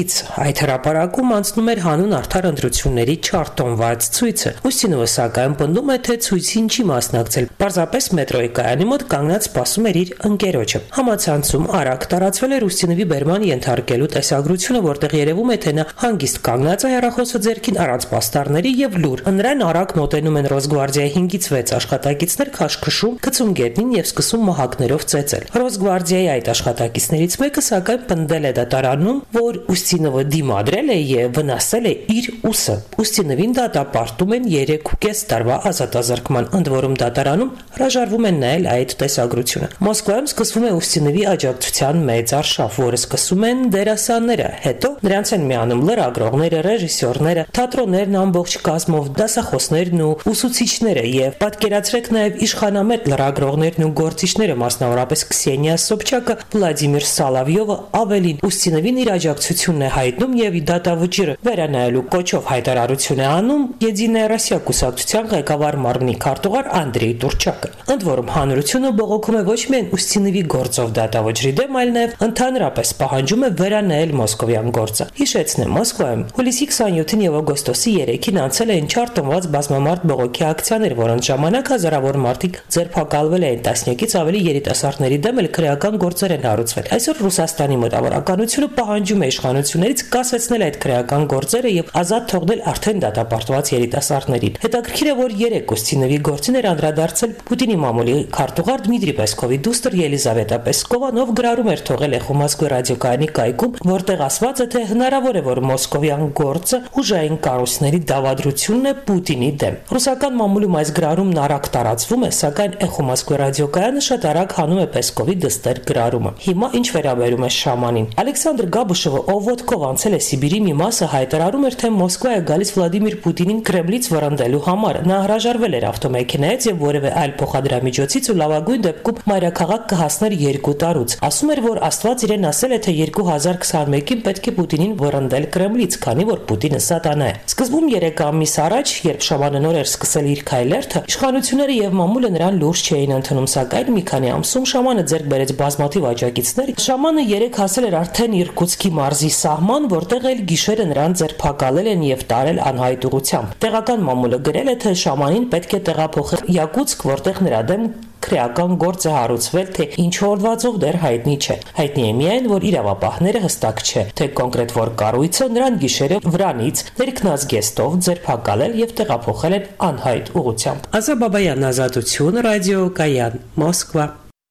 կողքից։ Այդ հրապարակում անցնում էր հանուն արդար ընտրությունների չարտոնված ցույցը։ Ուսինովը սակայն պնդում է, թե ցույցին չի մասնակցել։ Պարզապես մետրոյի կայանի մոտ կանգնած սպասում էր իր ընկերոջը։ Համացանցում արագ տարածվել էր Ուսինովի բերման ենթարկելու տեսագրությունը, որտեղ երևում է, թե նա հանգիստ կանգնած է հեռախոսը ձեռքին առանց պաստառների եւ լուր։ Նրան արագ մոտենում են Ռոսգվարդիայի հինգից վեց աշխատակիցներ, քաշքշում, գցում գետնին եւ սկսում մահակներով ծեծել։ Ռոսգվարդիայի այդ աշխատակիցներից մեկը սակայն պնդել է դատարանում, որ Ուսինովը դիմադրել է եւ վնասել է իր ուսը։ Ուսինովին դատապարտում են երեք ու կես տարվա ազատազրկման, ընդ որում դատարանում հրաժարվում են նայել այդ տեսագրությունը։ Մոսկվայում սկսվում է Ուսինովի աջակցության մեծ արշավ, որը սկսում են դերասանները, հետո նրանց են միանում լրագրողները, ռեժիսորները, թատրոններն ամբողջ կազմով, դասախոսներն ու ուսուցիչները եւ պատկերացրեք նաեւ իշխանամետ լրագրողներն ու գործիչները, մասնավորապես Քսենիա Սոբչակը, Վլադիմիր Սալավյովը, ավելին Ուսինովին իր աջակցությունն է հայտնում եւ դատավճիռը վերանայելու կոչով հայտարարություն է անում Եդինայա Ռոսիա կուսակցության ղեկավար մարմնի քարտուղար Անդրեյ Տուրչակը։ Ընդ որում հանրությունը բողոքում է ոչ միայն Ուսինովի գործով դատավճռի դեմ, այլ նաեւ ընդհանրապես պահանջում է վերանայել մոսկովյան գործը։ Հիշեցնեմ, Մոսկվայում հուլիսի քսանյոթին եւ օգոստոսի երեքին անցել էին չարտոնված բազմամարդ բողոքի ակցիաներ, որոնց ժամանակ հազարավոր մարդիկ ձերբակալվել էին, տասնյակից ավելի երիտասարդների դեմ էլ քրեական գործեր են հարուցվել։ Այսօր Ռուսաստանի մտավորականությունը պահանջում է իշխանություններից կասեցնել այդ քրեական գործերը եւ ազատ թողնել արդեն դատապարտված երիտասարդներին։ Հետաքրքիր է, որ երեք Ուսինովի գործին էր անդրադարձել Պուտինի մամուլի քարտուղար Դմիտրի Պեսկովի դուստր Ելիզավետա Պեսկովան, ով գրառում էր թողել Էխո Մոսկվա ռադիոկայանի կայքում, որտեղ ասված է, թե հնարավոր է, որ մոսկովյան գործը ուժային կառույցների դավադրությունն է Պուտինի դեմ։ Ռուսական մամուլում այս գրառումն արագ տարածվում է, սակայն Էխո Մոսկվա ռադիոկայանը շատ արագ հանում է Պեսկովի դստեր գրառումը։ Հիմա ինչ վերաբերում է Շամանին։ Ալեքսանդր Գաբուշովը, ով ոտքով անցել է Սիբիրի մի մասը, հայտարարում էր, թե Մոսկվա է գալիս Վլադիմիր Պուտինին Կրեմլից վռնդելու համար։ Նա հրաժարվել էր ավտոմեքենայից եւ որևէ այլ փոխադրամիջոցից ու լավագույն դեպքում մայրաքաղաք կհասներ երկու տարուց։ Ասում էր, որ Աստված իրեն ասել է, թե երկու հազար քսանմեկին պետք է Պուտինին վռնդել Կրեմլից, քանի որ Պուտինը սատանա է։ Սկզբում երեք ամիս առաջ, երբ Շամանը նոր էր սկսել իր քայլերթը, իշխանությունները եւ մամուլը նրան լուրջ չէին ընդունում, սակայն մի քանի ամսում Շամանը ձեռք բերեց բազմաթիվ աջակիցներ։ Շամանը երեք հասել էր արդեն Իրկուտսկի մարզի սահման, որտեղ էլ գիշերը նրան ձերբակալել են եւ տարել անհայտ ուղությամբ։ Տեղական մամուլը գրել է, թե Շամանին պետք է տեղափոխել Յակուտսկ, որտեղ նրա դեմ քրեական գործ է հարուցվել, թե ինչ հորվածով դեռ հայտնի չէ։ Հայտնի է միայն, որ իրավապահները հստակ չէ, թե կոնկրետ որ կառույցը նրան գիշերը վրանից ներքնազգեստով ձերբակալել եւ տեղափոխել են անհայտ ուղությամբ։ Ազա Բաբայան, Ազատություն, ռադիոկայան, Մոսկվա։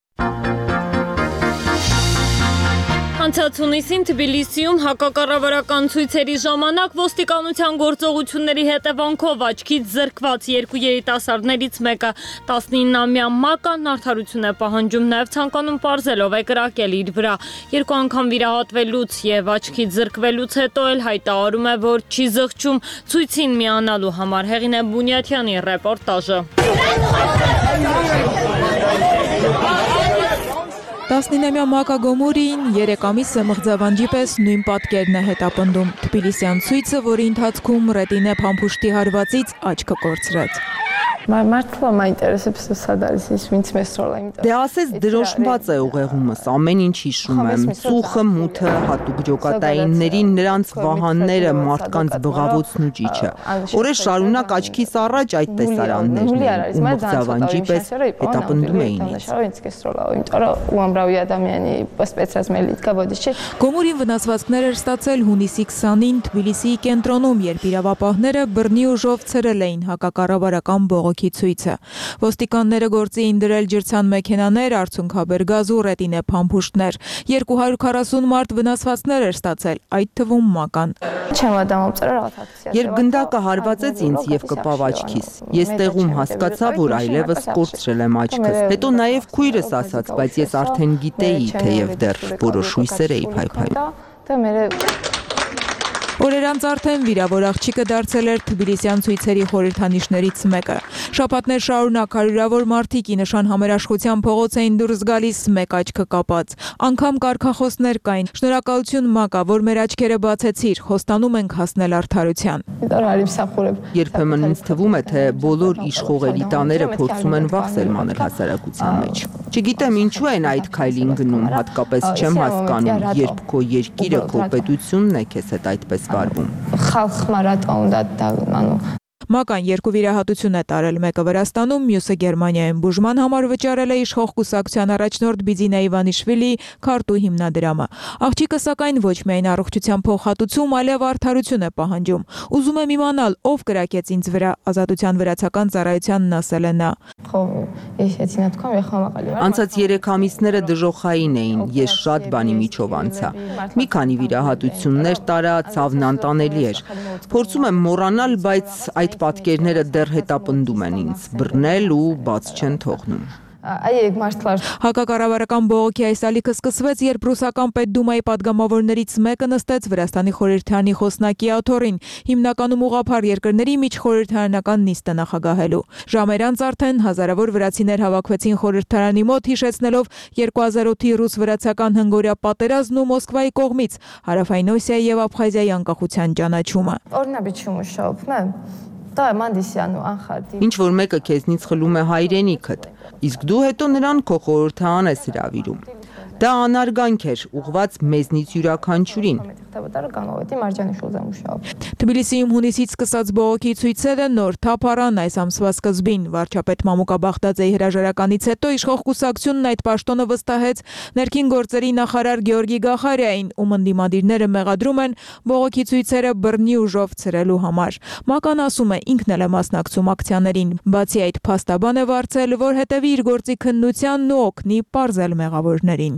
Անցած հունիսին Թբիլիսիում հակակառավարական ցույցերի ժամանակ ոստիկանության գործողությունների հետևանքով աչքից զրկված երկու երիտասարդներից մեկը տասնինամյա Մական արդարություն է պահանջում, նաև ցանկանում պարզելով է կրակել իր վրա։ Երկու անգամ վիրահատվելուց եւ աչքից զրկվելուց հետո էլ հայտարարում է, որ չի զղջում ցույցին միանալու համար։ Հեղինե Բունյաթյանի ռեպորտաժը։ տասնինամյա Մակա Գոմուրին երեք ամիսը մղձավանջի պես նույն պատկերն է հետապնդում։ Թբիլիսյան ցույցը, որի ընթացքում ռետինե փամփուշտի հարվածից աչքը կորցրեց։ Մարդու მაინტერესებს სად არის ის ვინც მესროლა იმიტომ Դե ասես դրոշմված է ուղեղումս, ամեն ինչ հիշում եմ, ծուխը, մութը, հատուկ ջոկատայիններին, նրանց վահանները, մարդկանց բղավոցն ու ճիչը։ Օրեր շարունակ աչքիս առաջ այդ տեսարաններն են, ու մղձավանջի պես հետապնդում էին ինձ։ Ինձ կեսրոլա, იმიტომ որ ուամբրավի ადამიანი սպեցրազմելիտ կավոդիչի։ Գոմուրին վնասվածքներ էր ստացել հունիսի քսանին Թբիլիսիի կենտրոնում, երբ իրավապահները բռնի ուժով ցրել էին հակակառավարական բողոքի ցույցը։ Ոստիկանները գործի էին դրել ջրցան մեքենաներ, արցունքաբեր գազ ու ռետինե փամփուշտներ։ երկու հարյուր քառասուն մարդ վնասվածքներ էր ստացել, այդ թվում Մական։ Երբ գնդակը հարվածեց ինձ եւ կպավ աչքիս, ես տեղում հասկացա, որ այլևս կորցրել եմ աչքս։ Հետո նաեւ քույրս ասաց, բայց ես արդեն գիտեի, թեև դեռ որոշ հույսեր էի փայփայում։ Օրեր անց արդեն վիրավոր աղջիկը դարձել էր Թբիլիսյան ցույցերի խորհրդանիշներից մեկը։ Շաբաթներ շարունակ հարյուրավոր մարդիկ ի նշան համերաշխության փողոց էին դուրս գալիս մեկ աչքը կապած։ Անգամ կարգախոսներ կային. Շնորհակալություն Մակա, որ մեր աչքերը բացեցիր, խոստանում ենք հասնել արդարության։ Երբեմն ինձ թվում է, թե բոլոր իշխող էլիտաները փորձում են վախսել մանել հասարակության մեջ։ Չգիտեմ ինչու են այդ քայլին գնում, հատկապես չեմ հասկանում, երբ քո երկիրը, քո պետությունն է քեզ հետ այդպես վարվում։ Խալխ մարատոն դատալմանու Մական երկու վիրահատություն է տարել, մեկը Վրաստանում, մյուսը Գերմանիայում։ Բուժման համար վճարել է իշխող կուսակցության առաջնորդ Բիձինա Իվանիշվիլի քարտու հիմնադրամը։ Աղջիկը սակայն ոչ միայն առողջության փոխհատուցում, այլև արդարություն է պահանջում։ Ուզում եմ իմանալ, ով կրակեց ինձ վրա, Ազատության վրացական ծառայությանն ասել է նա։ Անցած երեք ամիսները դժոխային էին, ես շատ բանի միջով անցա։ Մի քանի վիրահատություններ տարա, ցավն անտանելի էր։ Փորձում եմ մոռանալ, բայց այդ պատկերները դեռ հետապնդում են ինձ, բռնել ու բաց չեն թողնում։ Հակակառավարական բողոքի այս ալիքը սկսվեց, երբ ռուսական պետդումայի падգամավորներից մեկը նստեց Վրաստանի խորհրդարանի խոսնակի աթոռին, հիմնականում ուղղափառ երկրների միջխորհրդարանական նիստը նախագահելու։ Ժամեր անց արդեն հազարավոր վրացիներ հավաքվեցին խորհրդարանի մոտ, հիշեցնելով երկու հազար ութի ռուս-վրացական հնգօրյա պատերազմն ու Մոսկվայի կողմից Հարավային Օսիայի եւ Աբխազիայի անկախության ճանաչումը։ Ինչ որ մեկը քեզնից խլում է հայրենիքդ, իսկ դու հետո նրան քո խորհրդարան ես հրավիրում։ Դա անարգանք էր, ուղղված մեզնից յուրաքանչյուրին։ Թբիլիսիում հունիսից սկսած բողոքի ցույցերը նոր թափ առան այս ամսվա սկզբին։ Վարչապետ Մամուկա Բաղդաձեի հրաժարականից հետո իշխող կուսակցությունն այդ պաշտոնը վստահեց ներքին գործերի նախարար Գեորգի Գախարյանին, ում ընդդիմադիրները մեղադրում են բողոքի ցույցերը բռնի ուժով ցրելու համար։ Մական ասում է, ինքն էլ է մասնակցում ակցիաներին։ Բացի այդ, փաստաբան է վարձել, որ հետևի իր գործի քննությանն ու օգնի պարզել մեղավորներին։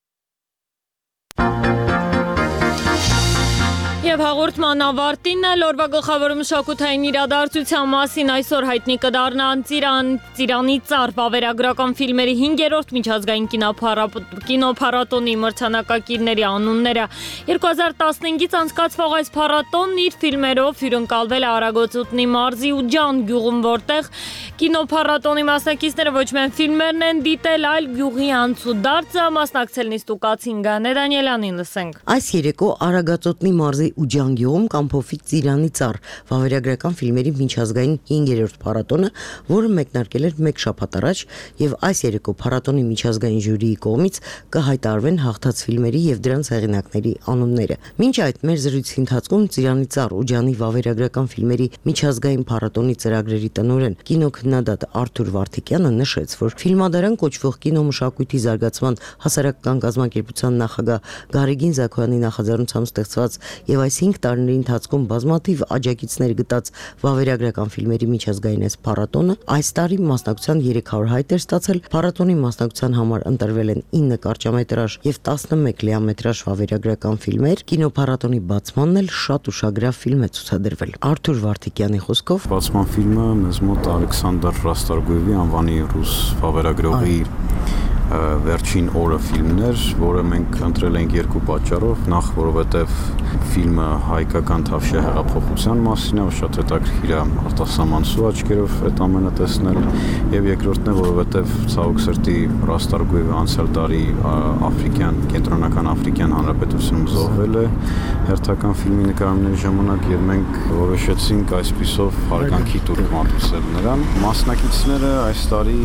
Եվ հաղորդման ավարտին էլ օրվա գլխավոր մշակութային իրադարձության մասին այսօր հայտնի կդառնան Ծիրան, Ծիրանի ծառ վավերագրական ֆիլմերի հինգերորդ միջազգային կինոփառատոնի մրցանակակիրների անունները։ երկու հազար տասնհինգից անցկացվող այս փառատոնն իր ֆիլմերով հյուրընկալվել է Արագոցուտնի մարզի ու Ջան գյուղում, որտեղ կինոփառատոնի մասնակիցները ոչ միայն ֆիլմերն են դիտել, այլ գյուղի անցուդարձը մասնակցել նիստուկացին Գանե Դանիելյանին լսենք։ Այս երեկո Արագածոտնի մարզի Ուջան գյուղում կամփոփվեց Ծիրանի ծառ վավերագրական ֆիլմերի միջազգային հինգերորդ փառատոնը, որը մեկնարկել էր մեկ շաբաթ առաջ, եւ այս երեկո փառատոնի միջազգային ժյուրիի կողմից կհայտարարվեն հաղթած ֆիլմերի եւ դրանց հեղինակների անունները։ Մինչ այդ մեր զրույցի ընթացքում Ծիրանի ծառ Ուջանի վավերագրական ֆիլմերի միջազգային փառատոնի ծրագրերի տնօրեն կինոքննադատ Արթուր Վարդիկյանը նշեց, որ ֆիլմադարան կոչվող կինոմշակույթի զարգացման հասարակական կազմակերպության նախագահ Գարեգին Զաքոյանի նախաձեռնությամբ ստեղծված եւ այս հինգ տարիների ընթացքում բազմաթիվ աջակիցներ գտած վավերագրական ֆիլմերի միջազգային այս փառատոնը այս տարի մասնակցության երեք հարյուր հայտ էր ստացել։ Փառատոնի մասնակցության համար ընտրվել են ինը կարճամետրաժ եւ տասնմեկ լիամետրաժ վավերագրական ֆիլմեր։ Կինոփառատոնի բացմանն էլ շատ ուշագրավ ֆիլմ է ցուցադրվել։ Արթուր Վարդիկյանի խոսքով բացման ֆիլմը մեզ մոտ Ալեքսանդր Ռաստարգոևի անվանի ռուս վավերագրողի վերջին օրը ֆիլմներ, որը մենք ընտրել ենք երկու պատճառով, նախ որովհետև ֆիլմը հայկական Թավշյա հեղափոխության մասին է, շատ հետաքրքիր է արտասահմանցու աչքերով այդ ամենը տեսնել, եւ երկրորդն է, որովհետև ցավոք սրտի Ռաստարգոևը անցյալ տարի աֆրիկյան, կենտրոնական աֆրիկյան հանրապետությունում զոհվել է հերթական ֆիլմի նկարումների ժամանակ, եւ մենք որոշեցինք այսպիսով հարգանքի տուր մատուցել նրան։ Մասնակիցները այս տարի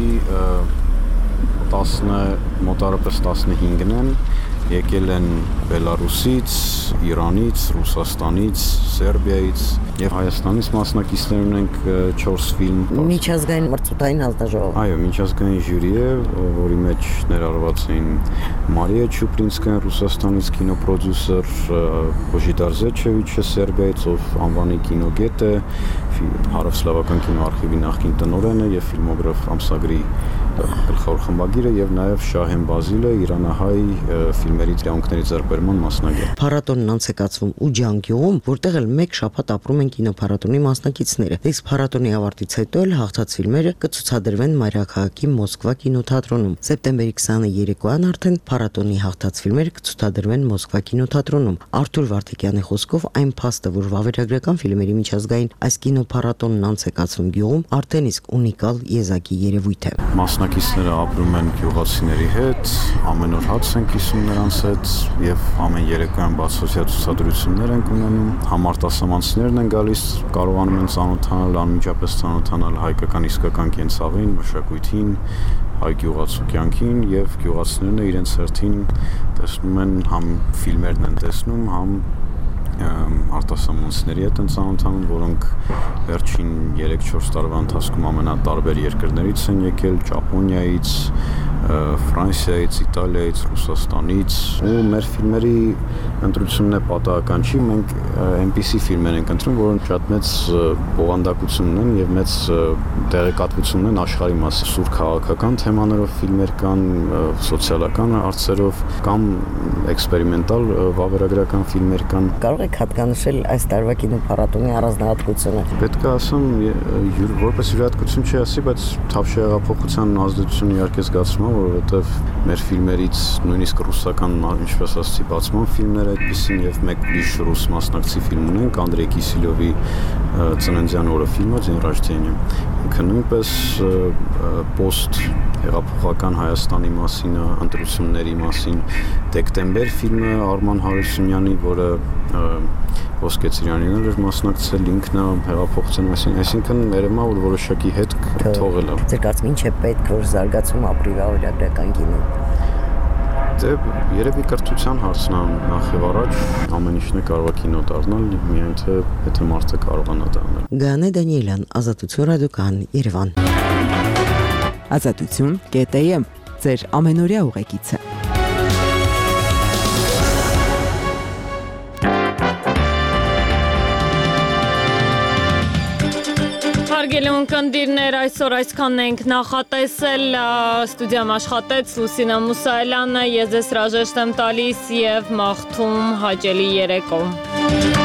տասը մոտարապես տասնհինգն են, եկել են Բելարուսից, Իրանից, Ռուսաստանից, Սերբիայից եւ Հայաստանից մասնակիցներ ունենք չորս ֆիլմ։ Միջազգային մրցութային հանձնաժողով։ Այո, միջազգային ժյուրի է, որի մեջ ներառված էին Մարիա Չուպրինսկայան Ռուսաստանից կինոպրոդյուսեր, Բոժիդար Զեչևիչը Սերբիայից, ով անվանի կինոգետ է, Հարավսլավական կինոարխիվի նախկին տնօրենը եւ ֆիլմոգրաֆ ամսագրի գլխավոր խմբագիրը եւ նաեւ Շահեն Բազիլը իրանահայ ֆիլմերի դրամների ձեռքբերման մասնագետ։ Փառատոնն անց է կացվում Ուջան գյուղում, որտեղ էլ մեկ շաբաթ ապրում են կինոփառատոնի մասնակիցները։ Իսկ փառատոնի ավարտից հետո էլ հաղթած ֆիլմերը կցուցադրվեն մայրաքաղաքի Մոսկվա կինոթատրոնում։ Սեպտեմբերի քսանը երեկոյան արդեն փառատոնի հաղթած ֆիլմերը կցուցադրվեն Մոսկվա կինոթատրոնում։ Արթուր Վարդիկյանի խոսքով այն փաստը, որ վավերագրական ֆիլմերի միջազգային այս կինոփառատոնն անց է կացվում գյուղում, արդեն իսկ ունիկալ եզակի երևույթ է։ Մասնակիցները ապրում են գյուղացիների հետ, ամեն օր հաց են կիսում նրանց մարդկանց հետ եւ ամեն երեկոյան բացօթյա ցուցադրություններ ենք ունենում, համարտասամանցիներն են գալիս, կարողանում են ծանոթանալ, անմիջապես ծանոթանալ հայկական իսկական կենցաղին, մշակույթին, հայ գյուղացու կյանքին եւ գյուղացիներն իրենց հերթին տեսնում են համ ֆիլմերն են տեսնում, համ արտասահմանցիների հետ են ծանոթանում, որոնք վերջին երեք-չորս տարվա ընթացքում ամենատարբեր երկրներից են եկել, Ճապոնիայից, Ֆրանսիայից, Իտալիայից, Ռուսաստանից, ու մեր ֆիլմերի ընտրությունն է պատահական չի, մենք այնպիսի ֆիլմեր ենք ընտրում, որոնք շատ մեծ բովանդակություն ունեն եւ մեծ տեղեկատվություն ունեն աշխարհի մասին, սուր քաղաքական թեմաներով ֆիլմեր կան, սոցիալական հարցերով կամ էքսպերիմենտալ վավերագրական ֆիլմեր կան։ Կարող եք հատկանշել այս տարվա կինոփառատոնի առանձնահատկությունը։ Պետք է ասեմ, որպես յուրահատկություն չի ասի, բայց Թավշյա հեղափոխության ազդեցությունը իհարկե զգացվում է, որովհետև մեր ֆիլմերից նույնիսկ ռուսական, ինչպես ասացի, բացման ֆիլմներ այդպեսին եւ մեկ ուրիշ ռուս մասնակցի ֆիլմ ունենք, Անդրեյ Կիսելյովի ծննդյան օրը ֆիլմը, Դեն Ռождения։ Ինքը նույնպես post հեղափոխական Հայաստանի մասին, ընտրությունների մասին, Դեկտեմբեր ֆիլմը Արման Հարությունյանի, որը Ոսկե Ծիրյանին էր մասնակցել, ինքն է հեղափոխության մասին, այսինքն ներեմա որ որոշակի հետ թողել է։ Ձեր կարծիքով ինչ է պետք որ զարգացում ապրի վավերագրական կինո։ Դե երևի կրթության հարցն է նախ եւ առաջ, ամեն ինչն է կարող է կինո դառնալ, միայն թե եթե մարդը կարողանա դա անել։ Գանե Դանիելյան, Ազատություն ռադիոկան, Երևան։ Ազատություն կետ է եմ, ձեր ամենօրյա ուղեկիցը։ Հարգելի ունկնդիրներ, այսօր այսքանն ենք նախատեսել, ստուդիայում աշխատեց Լուսինա Մուսայելյանը, ես ձեզ հրաժեշտ եմ տալիս եւ մաղթում հաճելի երեկո։